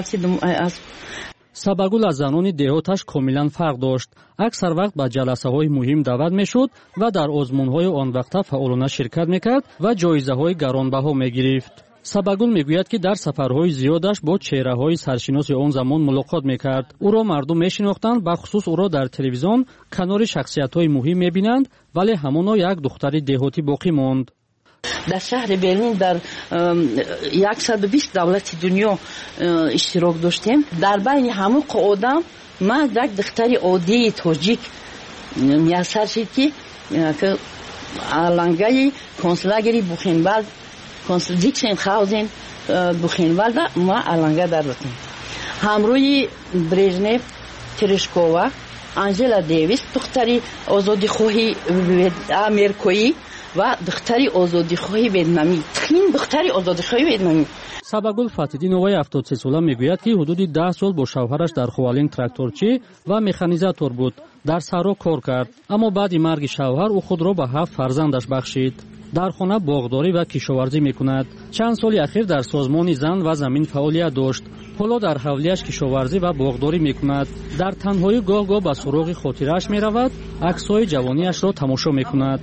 Сабагул аз занони деҳоташ комилан фарқ дошт. аксар вақт ба ҷаласаҳои муҳим даъват мешуд ва дар озмунҳои он вақта фаъолона ширкат мекард ва ҷоизаҳои гаронбаҳо мегирифт. Сабагул мегӯяд ки дар сафарҳои зиёдаш бо чеҳраҳои саршиноси он замон мулоқот мекард. ӯро мардум мешинохтанд, бахусус ӯро дар телевизион канори шахсиятҳои муҳим мебинанд, вале ҳамоно як духтари деҳотӣ боқӣ монд. дар шаҳри Берлин дар яксаду бист давлати дунё иштирок доштем. дар байни ҳамон одам ман як духтари оддии тоҷик муяссар шид ки алангаи концлагери Бухенвальд Диксенхаузен Бухенвальда ман аланга дардодем. ҳамроҳи Брежнев, Терешкова, Анжела Девис духтари озодихоҳи америкоӣ ва духтари озодихоҳи ветнамӣ. тин духтари озодихоҳи ветнамӣ. Сабагул Фатидиноваи ҳафтод и се сола мегӯяд ки ҳудуди даҳ сол бо шавҳараш дар Ховалин тракторчӣ ва механизатор буд. дар саҳро кор кард, аммо баъди марги шавҳар ӯ худро ба ҳафт фарзандаш бахшид. дар хона боғдорӣ ва кишоварзӣ мекунад. чанд соли ахир дар созмони зан ва замин фаъолият дошт. ҳоло дар ҳавлияш кишоварзӣ ва боғдорӣ мекунад. дар танҳоӣ гоҳ-гоҳ ба суроғи хотирааш меравад, аксҳои ҷавониашро тамошо мекунад.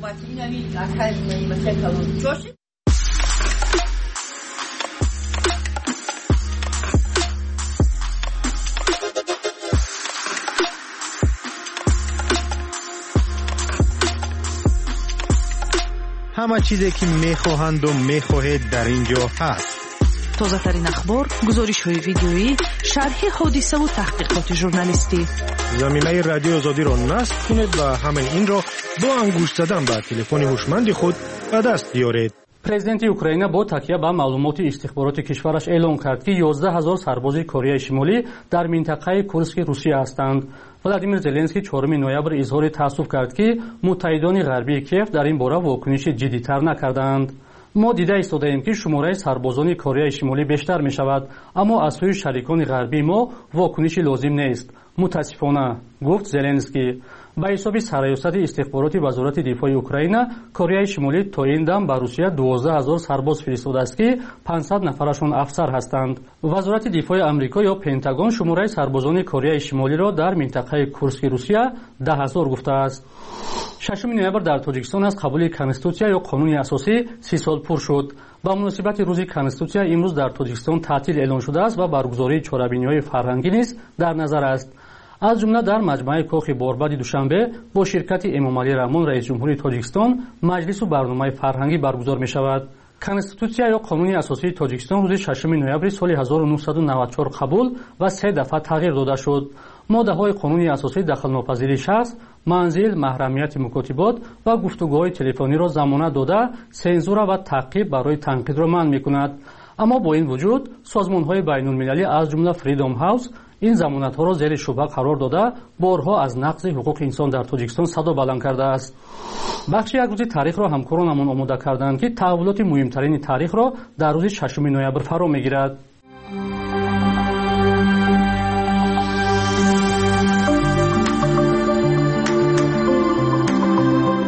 همه چیزی که میخواهند و میخواهید در اینجا هست. تازه‌ترین اخبار، گزارش‌های ویدیویی، شرح حادثه و تحقیقات ژورنالیستی. زمینه رادیو آزادی را نصب کنید و همین این را با انگشت زدن به تلفن هوشمند خود به دست بیارید. президенти Украина бо такя ба маълумоти истихбороти кишвараш эълон кард ки ёздаҳ ҳазор сарбози Кореяи Шимолӣ дар минтақаи Курски Русия ҳастанд. Владимир Зеленский чорум ноябр изҳори таассуф кард ки муттаҳидони ғарбии Киев дар ин бора вокуниши ҷиддитар накарданд. мо дида истодаем ки шумораи сарбозони Кореяи Шимолӣ бештар мешавад, аммо аз сӯи шарикони ғарбии мо вокуниши лозим нест. мутаассифона, гуфт Зеленский. ба ҳисоби сарёсати истихбороти вазорати дифои Украина, Кореяи Шимолӣ то ин дам ба Русия дувоздаҳ ҳазор сарбоз фиристодааст ки пансад нафарашон афсар ҳастанд. вазорати дифои Амрико ё Пентагон шумораи сарбозони Кореяи Шимолиро дар минтақаи Курски Русия даҳ ҳазор гуфтааст. шашуми ноябр дар Тоҷикистон аз қабули конститутсия ё қонуни асосӣ си сол пур шуд. ба муносибати рӯзи конститутсия имрӯз дар Тоҷикистон таътил эълон шудааст ва баргузории чорабиниҳои фарҳангӣ низ дар назар аст. аз ҷумла дар маҷмаи кохи Борбади душанбе бо ширкати Эмомалӣ Раҳмон раиси ҷумҳури Тоҷикистон маҷлису барномаи фарҳангӣ баргузор мешавад. конститутсия ё қонуни асосии Тоҷикистон рӯзи шашуми ноябри соли ҳазору нуҳсаду навад و چهار қабул ва се дафъа тағйир дода шуд. моддаҳои қонуни асосӣ дахлнопазирии шахс, манзил, маҳрамияти мукотибот ва гуфтугӯҳои телефониро замонат дода, сензура ва таъқиб барои танқидро манъ мекунад. аммо бо ин вуҷуд созмонҳои байнулмилалӣ аз ҷумла Freedom House ин замонатҳоро зери шубҳа қарор дода, борҳо аз нақзи ҳуқуқи инсон дар Тоҷикистон садо баланд кардааст. бахши як рӯзи таърихро ҳамкоронамон омода карданд ки таҳввулоти муҳимтарини таърихро дар рӯзи шашуми ноябр фаро мегирад.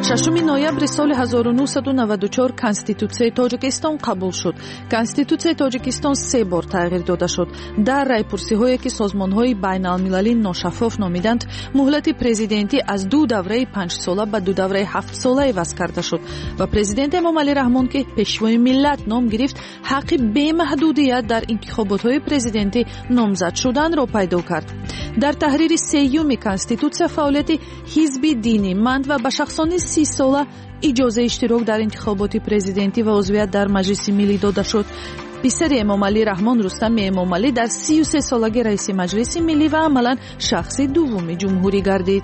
ششم نوامبر سال هزار و نهصد و نود و چهار کنستیتوسیای تاجیکستان قبول شد. کنستیتوسیای تاجیکستان سه بار تغییر داده شد. در رایپرسی‌هایی که سازمان‌های بین‌المللی ناشفاف نامیدند، مهلت پرزیدنتی از دو دوره پنج ساله به دو دوره هفت ساله عوض کرده شد و پرزیدنت امامعلی رحمان که پیشوای ملت نام گرفت، حق بی‌محدودیت در انتخابات‌های پرزیدنتی نامزد شدن را پیدا کرد. در تحریر سیوم کنستیتوسیا فعالیت حزب دینی مند و به شخصان سی ساله اجازه اشتراک در انتخابات پرزیدنتی و عضویت در مجلس ملی داده شد. پسر امامعلی رحمان رستم امامعلی در سی و سه سالگی رئیس مجلس ملی و عملاً شخص دوم جمهوری گردید.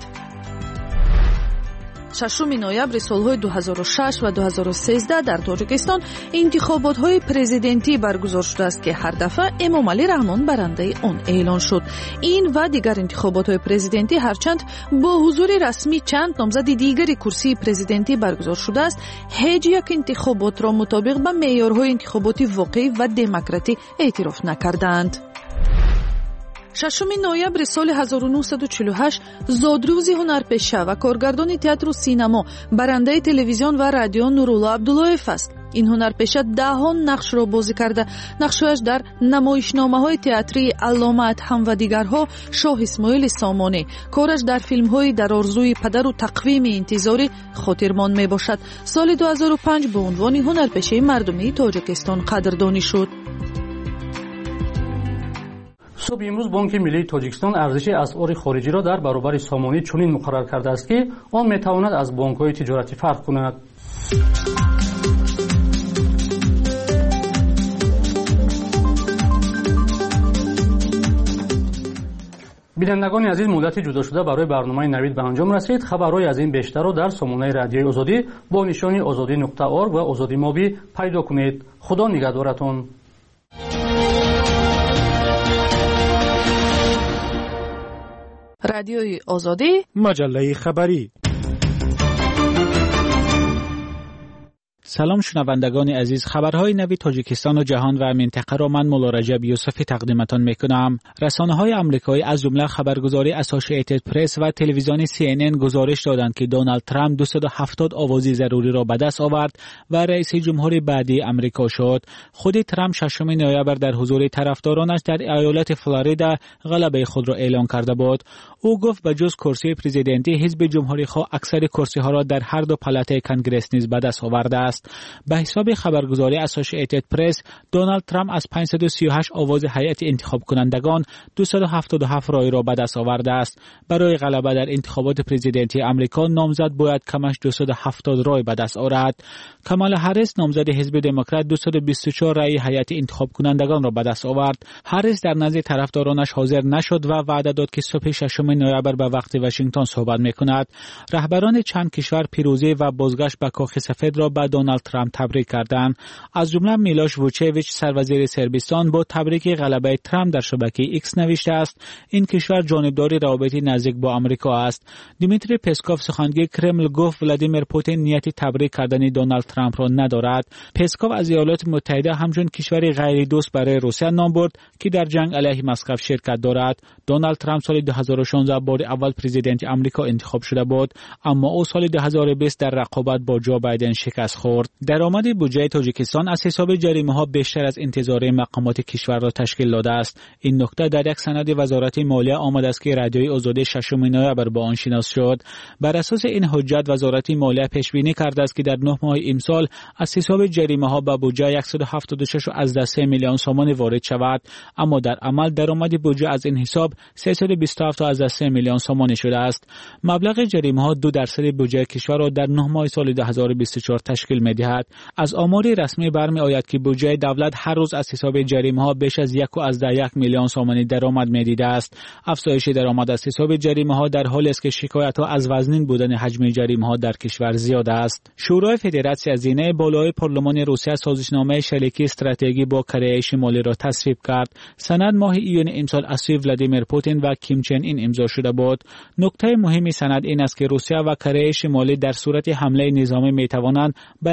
ششم نوامبر سالهای دو هزار و شش و دو هزار و سیزده در تاجیکستان انتخابات‌های پرزیدنتی برگزار شده است که هر دفعه امامعلی رحمان برنده آن اعلان شد. این و دیگر انتخابات‌های پرزیدنتی هرچند با حضور رسمی چند نامزد دیگری کرسی پرزیدنتی برگزار شده است، هیچ یک انتخابات را مطابق با معیارهای انتخاباتی واقعی و دموکراتی اعتراف نکردند. ششم نوامبر سال هزار و نهصد و چهل و هشت زادروز هنرپیشه و کارگردان تئاتر و سینما، برنده تلویزیون و رادیو نورالله عبداللهیف است. این هنرپیشه دهها نقش را بازی کرده. نقشش در نمایشنامه‌های تئاتری علامه ادهم و دیگرها، شاه اسماعیل سامانی. کارش در فیلم‌های در آرزوی پدر و تقویم انتظاری خاطرمان میباشد. سال دو هزار و پنج به عنوان هنرپیشه مردمی تاجیکستان قدردانی شد. صبح امروز بانک ملی تاجیکستان ارزش اسعار خارجی را در برابر سامانی چنین مقرر کرده است که آن میتواند از بانک‌های تجارتی فرق کند. بینندگان عزیز، مدت جدا شده برای برنامه نوید به انجام رسید. خبرهای از این بیشتر را در سامانه رادیوی آزادی با نشانی آزادی نقطه org و آزادی موبی پیدا کنید. خدا نگهدارتان. رادیوی آزادی، مجله خبری. سلام شنوندگان عزیز، خبرهای نوی تاجیکستان و جهان و منطقه را من مولا رجب یوسفی تقدیمتان میکنم. رسانه‌های آمریکایی از جمله خبرگزاری اسوسییتد پرس و تلویزیون سی ان ان گزارش دادند که دونالد ترامپ دویست و هفتاد آوازی ضروری را به دست آورد و رئیس جمهور بعدی آمریکا شد. خود ترامپ ششم نوامبر در حضور طرفدارانش در ایالت فلوریدا غلبه خود را اعلام کرده بود. او گفت به جز کرسی پرزیدنتی، حزب جمهوری خواه اکثر کرسی ها را در هر دو پالات کنگرس نیز به دست آورده است. به حساب خبرگزاری اسوسییتد پرس، دونالد ترامپ از پانصد و سی و هشت آواز هیئت انتخاب کنندگان دویست و هفتاد و هفت رای را به دست آورده است. برای غلبه در انتخابات پرزیدنتی آمریکا، نامزد باید کمش دویست و هفتاد رای به دست آورد. کامالا هریس، نامزد حزب دموکرات، دویست و بیست و چهار رای هیئت انتخاب کنندگان را به دست آورد. هریس در نزد طرفدارانش حاضر نشد و وعده داد که صبح ششم نوامبر به وقت واشنگتن صحبت می‌کند. رهبران چند کشور پیروزی و بازگشت به کاخ سفید را به دونالد ترامپ تبریک کردند. از جمله میلوش ووچیویچ، سروزیر سربستان، با تبریک غلبه ترامپ در شبکه ایکس نوشته است این کشور جانبدار روابط نزدیک با آمریکا است. دیمیتری پسکوف، سخنگوی کرمل، گفت ولادیمیر پوتین نیت تبریک کردن دونالد ترامپ را ندارد. پسکوف از ایالات متحده همچون کشوری غیر دوست برای روسیه نام برد که در جنگ علیه مسکو شرکت دارد. دونالد ترامپ سال دو هزار و شانزده بار اول پرزیدنت آمریکا انتخاب شده بود، اما او سال دو هزار و بیست در رقابت با جو بایدن شکست خورد. درآمد بودجه تاجیکستان از حساب جریمه‌ها بیشتر از انتظار مقامات کشور را تشکیل داده است. این نکته در یک سند وزارت مالیه آمده است که رادیوی آزادی ششم نوامبر با آن شناس شد. بر اساس این حجت وزارت مالیه پیش بینی کرده است که در نه ماه امسال از حساب جریمه‌ها به بودجه صد و هفتاد و شش از سه میلیون سومان وارد شود، اما در عمل درآمد بودجه از این حساب سیصد و بیست و هفت از سه میلیون سومان شده است. مبلغ جریمه‌ها دو درصد بودجه کشور را در نه ماه سال دو هزار و بیست و چهار تشکیل می‌دهد. از آمار رسمی برمی آید که بودجه دولت هر روز از حساب جریمه‌ها بیش از یک و از ده یک میلیون سومانی درآمد می‌دیده است. افزایش درآمد از حساب جریمه‌ها در حالی است که شکایت‌ها از وزنین بودن حجم جریمه‌ها در کشور زیاد است. شورای فدراسیون هزینه بالای پارلمان روسیه سازشنامه شریکی استراتژی با کره شمالی را تصویب کرد. سند ماه ایون امسال از سوی ولادیمیر پوتین و کیم چن این امضا شده بود. نکته مهمی سند این است که روسیه و کره شمالی در صورت حمله نظامی می‌توانند به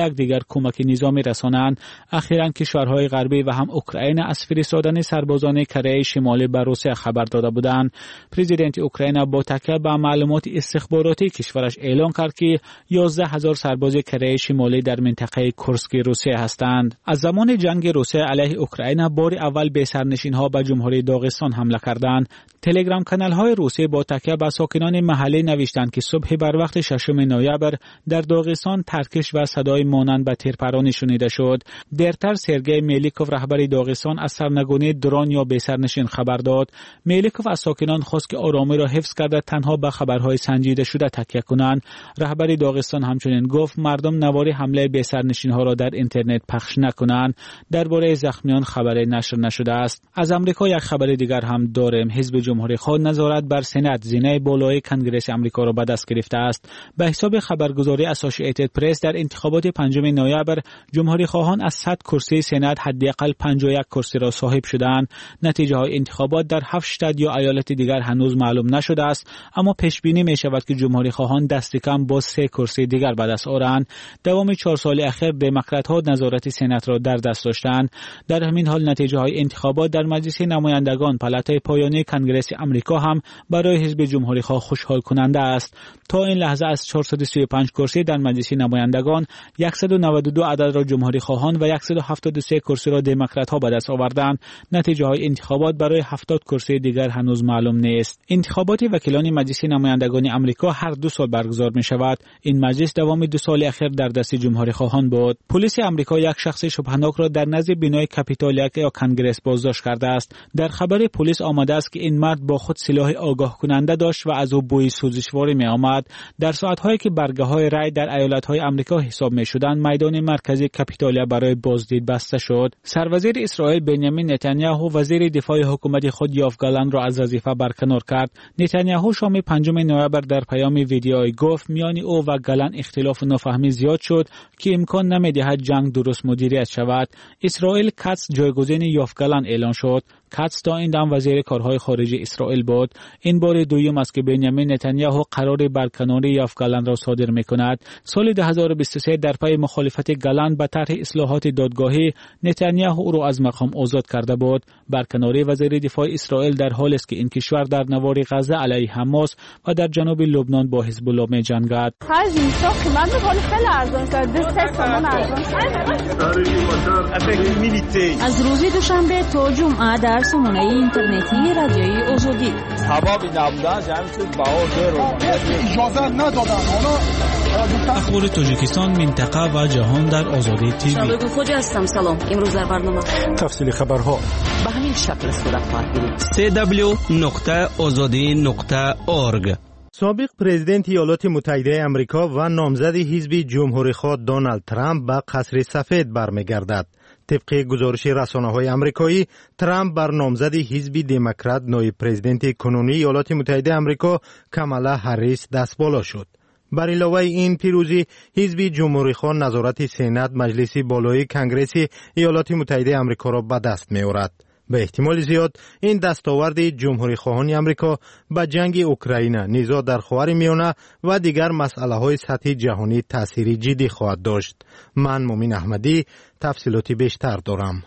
یک دیگر کمک نظامی رسانند، اخیراً کشورهای غربی و هم اوکراین از فرستادن سربازان کره شمالی به روسیه خبر داده بودند. پرزیدنت اوکراین با تکیه به معلومات استخباراتی کشورش اعلام کرد که یازده هزار سرباز کره شمالی در منطقه کورسک روسیه هستند. از زمان جنگ روسیه علیه اوکراین بار اول به سرنشین‌ها به جمهوری داغستان حمله کردند. تلگرام کانال‌های روسیه با تکیه به ساکنان محلی نوشتند که صبح بر وقت ششم نوامبر در داغستان ترکش و صدای مانند به تیرپرانی شنیده شد. دیرتر سرگئی میلیکوف رهبر داغستان از سرنگونی درون یا بی‌سرنشین خبر داد. میلیکوف از ساکنان خواست که آرامی را حفظ کرده تنها به خبرهای سنجیده شده تکیه کنند. رهبر داغستان همچنین گفت مردم نوار حمله بی‌سرنشین‌ها را در اینترنت پخش نکنند. درباره زخمیان خبری نشر نشده است. از آمریکا یک خبر دیگر هم داریم. حزب جمهوری خواه نظارت بر سنات زینه بالای کنگره آمریکا را به دست گرفته است. به حساب خبرگزاری اسوسییتد پرس در انتخابات پنجم نوامبر جمهوری خواهان از صد کرسی سنات حداقل پنجاه و یک کرسی را صاحب شدند. نتیجه های انتخابات در هفت شتات یا ایالت دیگر هنوز معلوم نشده است، اما پیش بینی می شود که جمهوری خواهان دست کم با سه کرسی دیگر به دست آورند. دوام چهار سال اخیر دموکرات ها نظارت سنات را در دست داشتند. در همین حال نتیجه های انتخابات در مجلس نمایندگان پالاتای پایانی کنگره آمریکا هم برای حزب جمهوری خواه خوشحال کننده است. تا این لحظه از چهارصد و سی و پنج کرسی در مجلس نمایندگان صد و نود و دو عدد را جمهوری خواهان و صد و هفتاد و سه کرسی را دموکرات ها به دست آوردند. نتیجه های انتخابات برای هفتاد کرسی دیگر هنوز معلوم نیست. انتخابات وکیلان مجلس نمایندگان آمریکا هر دو سال برگزار می شود. این مجلس دوام دو سال اخیر در دست جمهوری خواهان بود. پلیس آمریکا یک شخص شبهه‌ناک را در نزد بینای کاپیتول یا کنگره بازداشت کرده است. در خبر پلیس آمده است که این مرد با خود سلاح آگاه کننده داشت و از او بوی سوزشواری می آمد. در ساعت‌هایی که برگه‌های رای در ایالت‌های آمریکا حساب می‌شدند، میدان مرکزی کاپیتولیا برای بازدید بسته شد. سروزیر اسرائیل بنیامین نتانیاهو وزیر دفاع حکومت خود یوآف گالند را از وظیفه برکنار کرد. نتانیاهو شام پنجم نوامبر در پیام ویدیویی گفت میان او و گالند اختلاف نفهمی زیاد شد که امکان نمی‌دهد جنگ درست مدیریت شود. اسرائیل کاتس جایگزین یوآف گالند اعلان شد. کاتس تا این دم وزیر کارهای خارجی اسرائیل بود. این بار دوم است که بنیامین نتانیاهو قرار برکناری یوآف گالند را صادر می‌کند. سال دو هزار و بیست و سه در پی مخالفت گالند به طرح اصلاحات دادگاهی، نتانیاهو او را از مقام آزاد کرده بود. برکناری وزیر دفاع اسرائیل در حالی است که این کشور در نوار غزه علیه حماس و در جنوب لبنان با حزب الله می‌جنگد. از روز دوشنبه تا جمعه در سامانه اینترنتی رادیوی آزادی. اخبار تاجیکستان، منطقه و جهان در آزادی تیوی. شباب خوجا هستم. سلام. امروز در برنامه تفصیل خبرها به همین شکل صورت خواهد گرفت. سی دبلیو نقطه آزادی نقطه اورگ. سابق پرزیدنت ایالات متحده آمریکا و نامزد حزب جمهوری‌خواه دونالد ترامپ به قصر سفید برمیگردد. طبق گزارش رسانه‌های آمریکایی، ترامپ بر نامزد حزب دموکرات نایب پرزیدنت کنونی ایالات متحده آمریکا کامالا هریس دستبالا شد. بر علاوه این پیروزی، حزب جمهوری‌خواه نظارت سنات مجلس بالای کنگره ایالات متحده آمریکا را به دست می‌آورد. به احتمال زیاد این دستاورد جمهوری خواهان آمریکا به جنگ اوکراین، نزاع در خاورمیانه و دیگر مسائل‌های سطحی جهانی تأثیری جدی خواهد داشت. من مومن احمدی تفصیلاتی بیشتر دارم.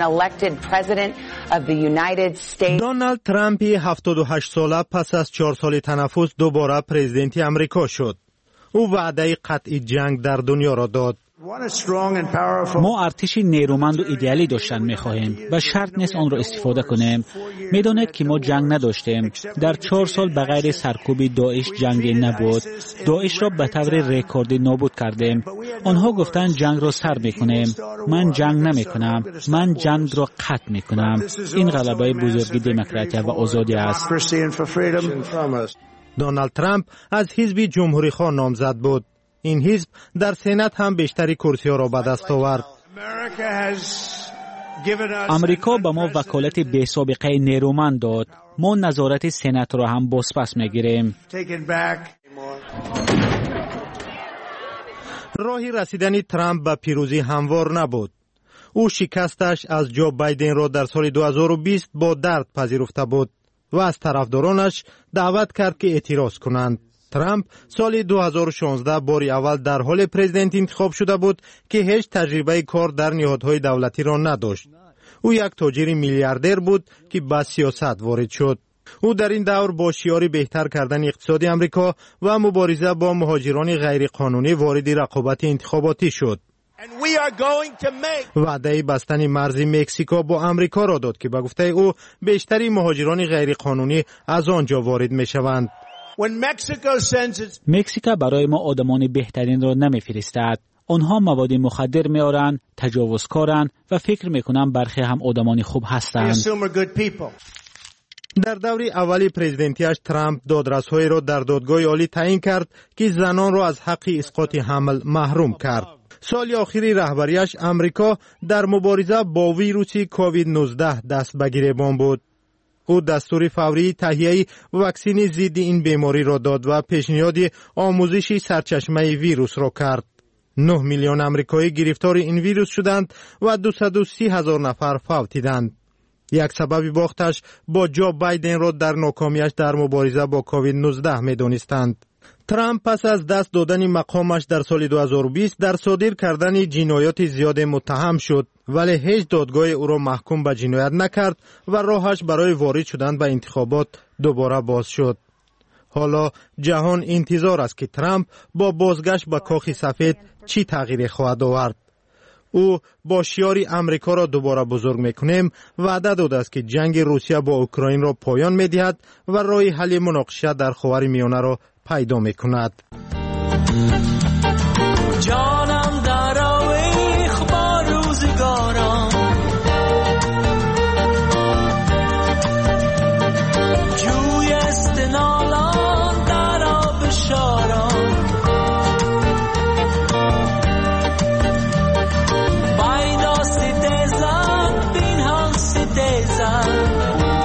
دونالد ترامپ هفتاد و هشت ساله پس از چهار سال تنفس دوباره پرزیدنت آمریکا شد. او وعده قطعی جنگ در دنیا را داد. ما ارتشی نیرومند و ایدئالی داشتن می‌خواهیم و شرط نیست آن را استفاده کنیم. می‌دانید که ما جنگ نداشتیم. در چهار سال بغیر سرکوب داعش جنگی نبود. داعش را به طور رکوردی نابود کردیم. آنها گفتند جنگ را سر می‌کنیم. من جنگ نمی‌کنم. من جنگ را قطع می‌کنم. این غلبه بزرگ دموکراسی و آزادی است. دونالد ترامپ از حزب جمهوری‌خواه نامزد بود. این حزب در سنات هم بیشتری کرسی‌ها را به دست آورد. امریکا به ما وکالت بی سابقه نیرومند داد. ما نظارت سنات را هم بازپس می‌گیریم. راهی رسیدن ترامپ به پیروزی هموار نبود. او شکستش از جو بایدن را در سال دو هزار و بیست با درد پذیرفته بود و از طرفدارانش دعوت کرد که اعتراض کنند. ترامپ سال دو هزار و شانزده باری اول در حال پرزیدنت انتخاب شده بود که هیچ تجربه کار در نهادهای دولتی را نداشت. او یک تاجر میلیاردر بود که به سیاست وارد شد. او در این دور با شعار بهتر کردن اقتصاد آمریکا و مبارزه با مهاجران غیرقانونی وارد رقابت انتخاباتی شد. وعده بستن مرز مکزیکو با آمریکا را داد که به گفته او بیشتری مهاجران غیرقانونی از آنجا وارد میشوند. مکزیکو برای ما آدمان بهترین را نمیفرستد. آنها مواد مخدر میارند، تجاوزکارند و فکر میکنم برخی هم آدمان خوب هستند. در دوره اولی پرزیدنتیش ترامپ دادرس‌هایی را در دادگاه عالی تعیین کرد که زنان را از حق اسقاط حمل محروم کرد. سال آخری رهبریش امریکا در مبارزه با ویروس کووید نوزده دست به گریبان بود. او دستور فوری تهیه واکسن ضد این بیماری را داد و پیشنهاد آموزش سرچشمه ویروس را کرد. نه میلیون آمریکایی گرفتار این ویروس شدند و دویست و سی هزار نفر فوتیدند. یک سبب باختش با جو بایدن را در ناکامیش در مبارزه با کووید نوزده می‌دانستند. ترامپ پس از دست دادن مقامش در سال دو هزار و بیست در صادر کردن جنایات زیاد متهم شد، ولی هیچ دادگاه او را محکوم به جنایت نکرد و راهش برای وارد شدن به انتخابات دوباره باز شد. حالا جهان انتظار است که ترامپ با بازگشت به کاخ سفید چی تغییری خواهد آورد. او با شعار امریکا را دوباره بزرگ میکنیم وعده داده است که جنگ روسیه با اوکراین را پایان میدهد و راه حل مناقشه در خاور میانه را پیدا میکند. جانم در آویخ با روزگاران، جوی استنالان در آب شاران، بایدا ستیزن بینهان ستیزن،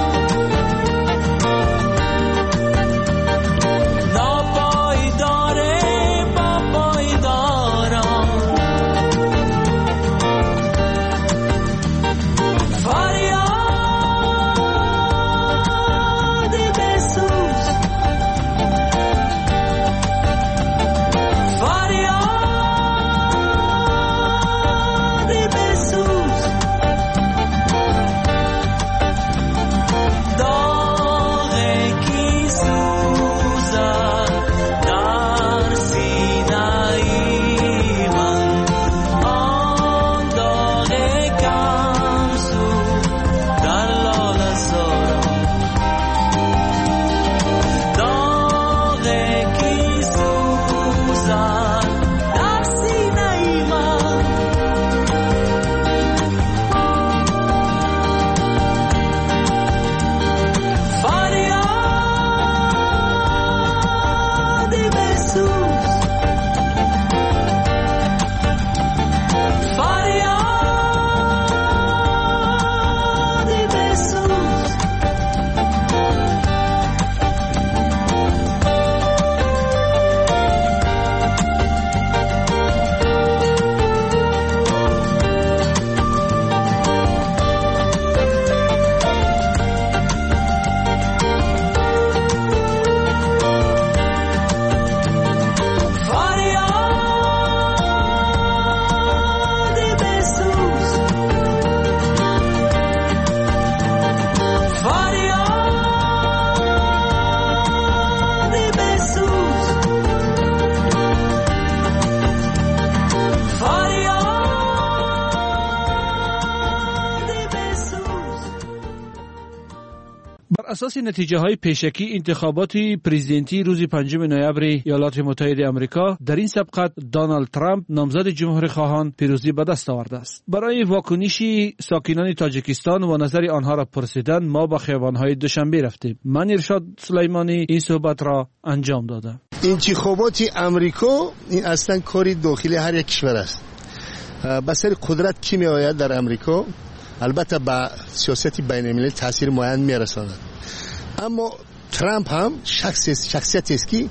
اساس نتیجه های پیشکی انتخابات پرزیدنتی روز پنجم نوامبر ایالات متحده آمریکا در این سبقت دونالد ترامپ نامزد جمهوری خواهان پیروزی به دست آورده است. برای واکنش ساکنان تاجیکستان و نظر آنها را پرسیدن ما به خیابان‌های دوشنبه رفتیم. من ارشاد سلیمانی این صحبت را انجام دادم. انتخابات آمریکا این اصلا کاری داخلی هر یک کشور است. به سر قدرت کی می آید در آمریکا البته با سیاست بین المللی تاثیر معین می رساند. اما ترامپ هم شخص شخصیتی است که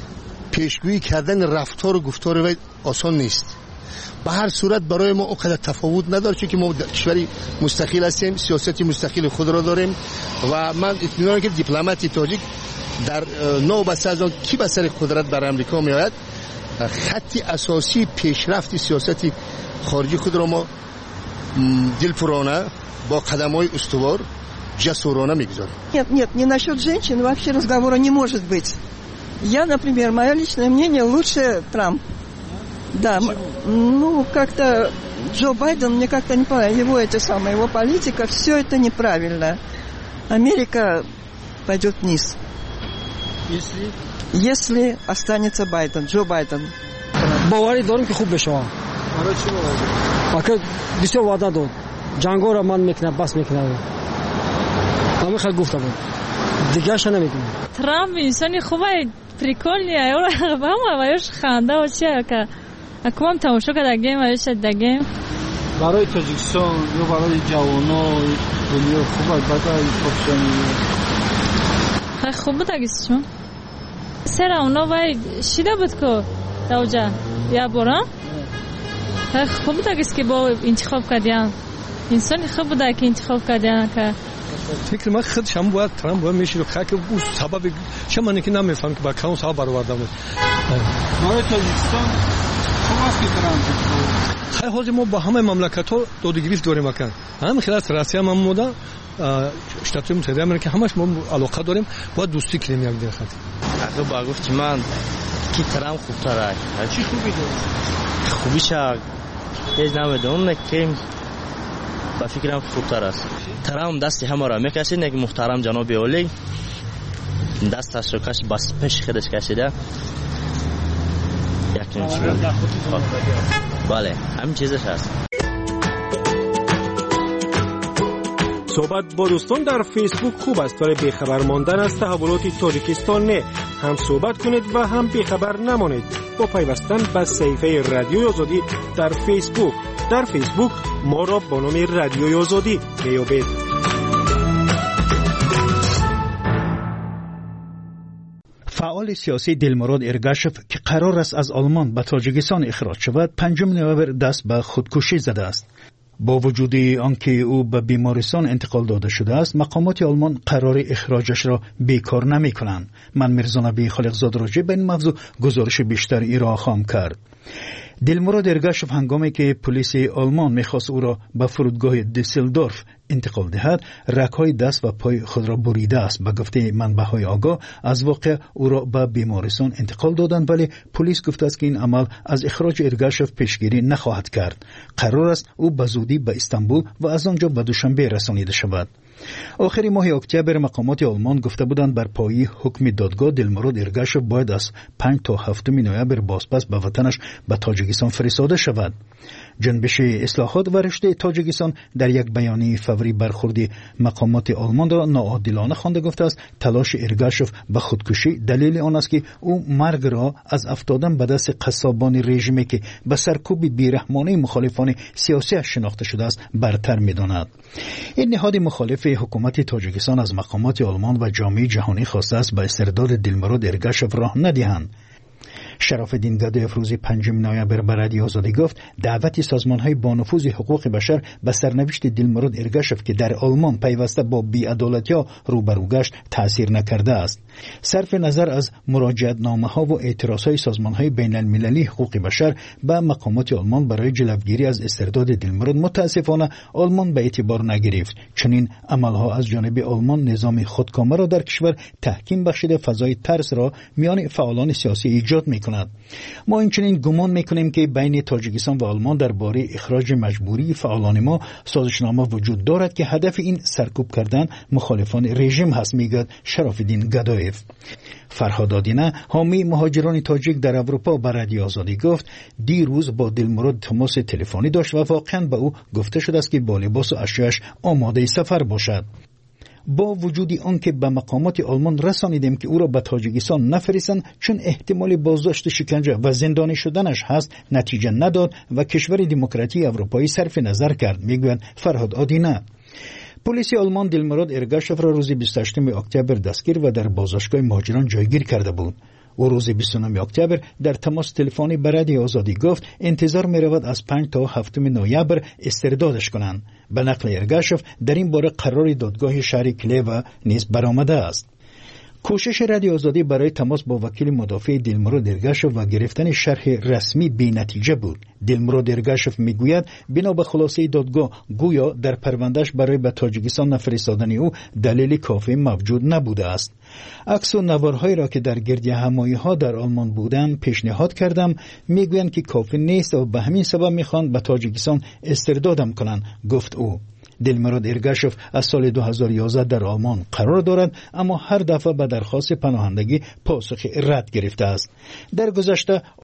پیشگویی کردن رفتار و گفتار وی آسان نیست. به هر صورت برای ما اونقدر تفاوت نداره چون که ما کشوری مستقل هستیم، سیاست مستقل خود را داریم و من اطمینان که دیپلماتی تاجیک در نو بسته از آن کی به سر قدرت در امریکا می آید، خط اساسی پیشرفت سیاست خارجی خود را ما دلپرانه با قدم‌های استوار جسورانه میگذاریم. Нет, нет, не насчет женщин вообще разговора не может быть. Я, например, мое личное мнение, лучше Трамп. Да, ну как-то Джо Байден, мне как-то не понравилось, его эти самые, его политика, все это неправильно. Америка пойдет вниз. Если? Если останется Байден, Джо Байден. باوری دارم که خوب بشه. برای چی باوری؟ آخه بسیار وعده داد. جنگا را من میکنم، بس میکنم. همه خیلی گفته بود. دیگه اش نمیگم. ترامپ انسانی خوبه، پریکولیه. اون با هم وایش خنده و چیه که اکوام تماشا کردیم وایش دگیم. برای تاجیکستان یا برای جوانان دنیا خوبه، بعد خوبشون. خیلی خوب بود اگه سر اونا وای شیده بود که دوجا یا برام خیلی خوب بود اگه که با انتخاب کردیم. انسانی خوب بود که انتخاب کردیم که فکر من خود شما باید ترامپ باید میشه که که اون سبب شما نکی نمیفهم که با کدوم سبب برآورده بود. برای تاجیکستان خوب است که ترامپ خیلی حاضر ما با همه مملکت‌ها دادگیری داریم مکان. هم خیلی از روسیه هم مودا شتات متحده آمریکا همش ما علاقه داریم با دوستی کنیم یک دیگه خاطر. اگه با گفت من کی ترامپ خوب‌تره. چی خوبی داره؟ خوبیش هیچ نمیدونم که با فکرم خوبتر است. ترامپ دستی همه را میکشه، یک محترم جناب اولی دستش رو کش بس پیش خودش کشیده. یکی نشون. بله، همین چیزش هست. صحبت با دوستان در فیسبوک خوب است ولی بیخبر ماندن از تحولات تاجیکستان نه. هم صحبت کنید و هم بیخبر نمانید با پیوستن به صفحه رادیوی آزادی در فیسبوک. در فیسبوک ما را با نام رادیوی آزادی میابید. فعال سیاسی دلمراد ارگاشف که قرار است از آلمان به تاجیکستان اخراج شود، پنجم نوامبر دست به خودکشی زده است. با وجود آنکه او به بیمارستان انتقال داده شده است، مقامات آلمان قرار اخراجش را بیکار نمی کنند. من میرزا نبی خالقزاد راجع به این موضوع گزارش بیشتر ارائه خواهم کرد. دلمراد ارگاشف هنگامی که پلیس آلمان میخواست او را به فرودگاه دیسلدورف انتقال دهد، رگ‌های دست و پای خود را بریده است. به گفته منبع‌های آگاه از واقع او را به بیمارستان انتقال دادند، ولی پلیس گفته است که این عمل از اخراج ارگاشف پیشگیری نخواهد کرد. قرار است او به زودی به استانبول و از آنجا به دوشنبه رسانیده شود. آخر ماه اکتبر مقامات آلمان گفته بودند بر پایه حکم دادگاه دلمراد ارگاشف باید از پنج تا هفتم نوامبر بازپس به وطنش به تاجیکستان فرستاده شود. جنبش اصلاحات و رشد تاجیکستان در یک بیانیه فوری برخورد مقامات آلمان را ناعادلانه خوانده گفته است تلاش ارگاشف به خودکشی دلیل آن است که او مرگ را از افتادن به دست قصابان رژیمی که به سرکوب بیرحمانه مخالفان سیاسی شناخته شده است برتر می‌داند. این نهاد مخالف حکومت تاجیکستان از مقامات آلمان و جامعه جهانی خواسته است به استرداد دلمراد ارگاشف راه ندهند. شراف‌الدین گدایف روز پنجم نوامبر به رادیو آزادی گفت دعوت سازمان‌های با نفوذ حقوق بشر به سرنوشت دلمراد ارگاشف که در آلمان پیوسته با بی‌عدالتی‌ها روبرو گشت تأثیر نکرده است. صرف نظر از مراجعتنامه‌ها و اعتراض‌های سازمان‌های بین‌المللی حقوق بشر به مقامات آلمان برای جلوگیری از استرداد دلمراد متأسفانه آلمان به اعتبار نگرفت. چنین عمل‌ها از جانب آلمان نظام خودکامه را در کشور تحکیم بخشیده فضای ترس را میان فعالان سیاسی ایجاد می‌کند. ما اینچنین گمان میکنیم که بین تاجیکستان و آلمان درباره اخراج مجبوری فعالان ما سازشنامه وجود دارد که هدف این سرکوب کردن مخالفان رژیم هست، میگوید شراف‌الدین گدایف. فرهاد آدینه حامی مهاجران تاجیک در اروپا به رادیو آزادی گفت دیروز با دلمراد تماس تلفنی داشت و واقعا به او گفته شده است که با لباس و اشیاءش آماده سفر باشد. با وجود آنکه به مقامات آلمان رسانیدیم که او را به تاجیکستان نفرستند چون احتمال بازداشت، شکنجه و زندانی شدنش هست، نتیجه نداد و کشور دموکراتی اروپایی صرف نظر کرد، میگوید فرهاد آدینه. پلیس آلمان دلمراد ارگاشف را روز بیست و هشتم اکتبر دستگیر و در بازداشتگاه مهاجران جایگیر کرده بود. و روز بیست و نهم اکتبر در تماس تلفنی به رادیو آزادی گفت انتظار می رود از پنج تا هفتم نوامبر استردادش کنند. به نقل ارگاشف در این باره قرار دادگاه شهر کلیو نیز برآمده است. کوشش رادیو آزادی برای تماس با وکیل مدافع دلمراد ارگاشف و گرفتن شرح رسمی بی نتیجه بود. دلمراد ارگاشف میگوید بنا به خلاصه دادگاه گویا در پروندهش برای به تاجیکستان نفرستادن او دلیل کافی موجود نبوده است. عکس و نوارهایی را که در گردی همایی ها در آلمان بودند پیشنهاد کردم، میگویند که کافی نیست و به همین سبب میخوان به تاجیکستان استردادم کنند، گفت او. دلمراد ارگاشف از سال دو هزار و یازده در آلمان قرار دارد، اما هر دفعه به درخواست پناهندگی پاسخ رد گرفته است. در گذشته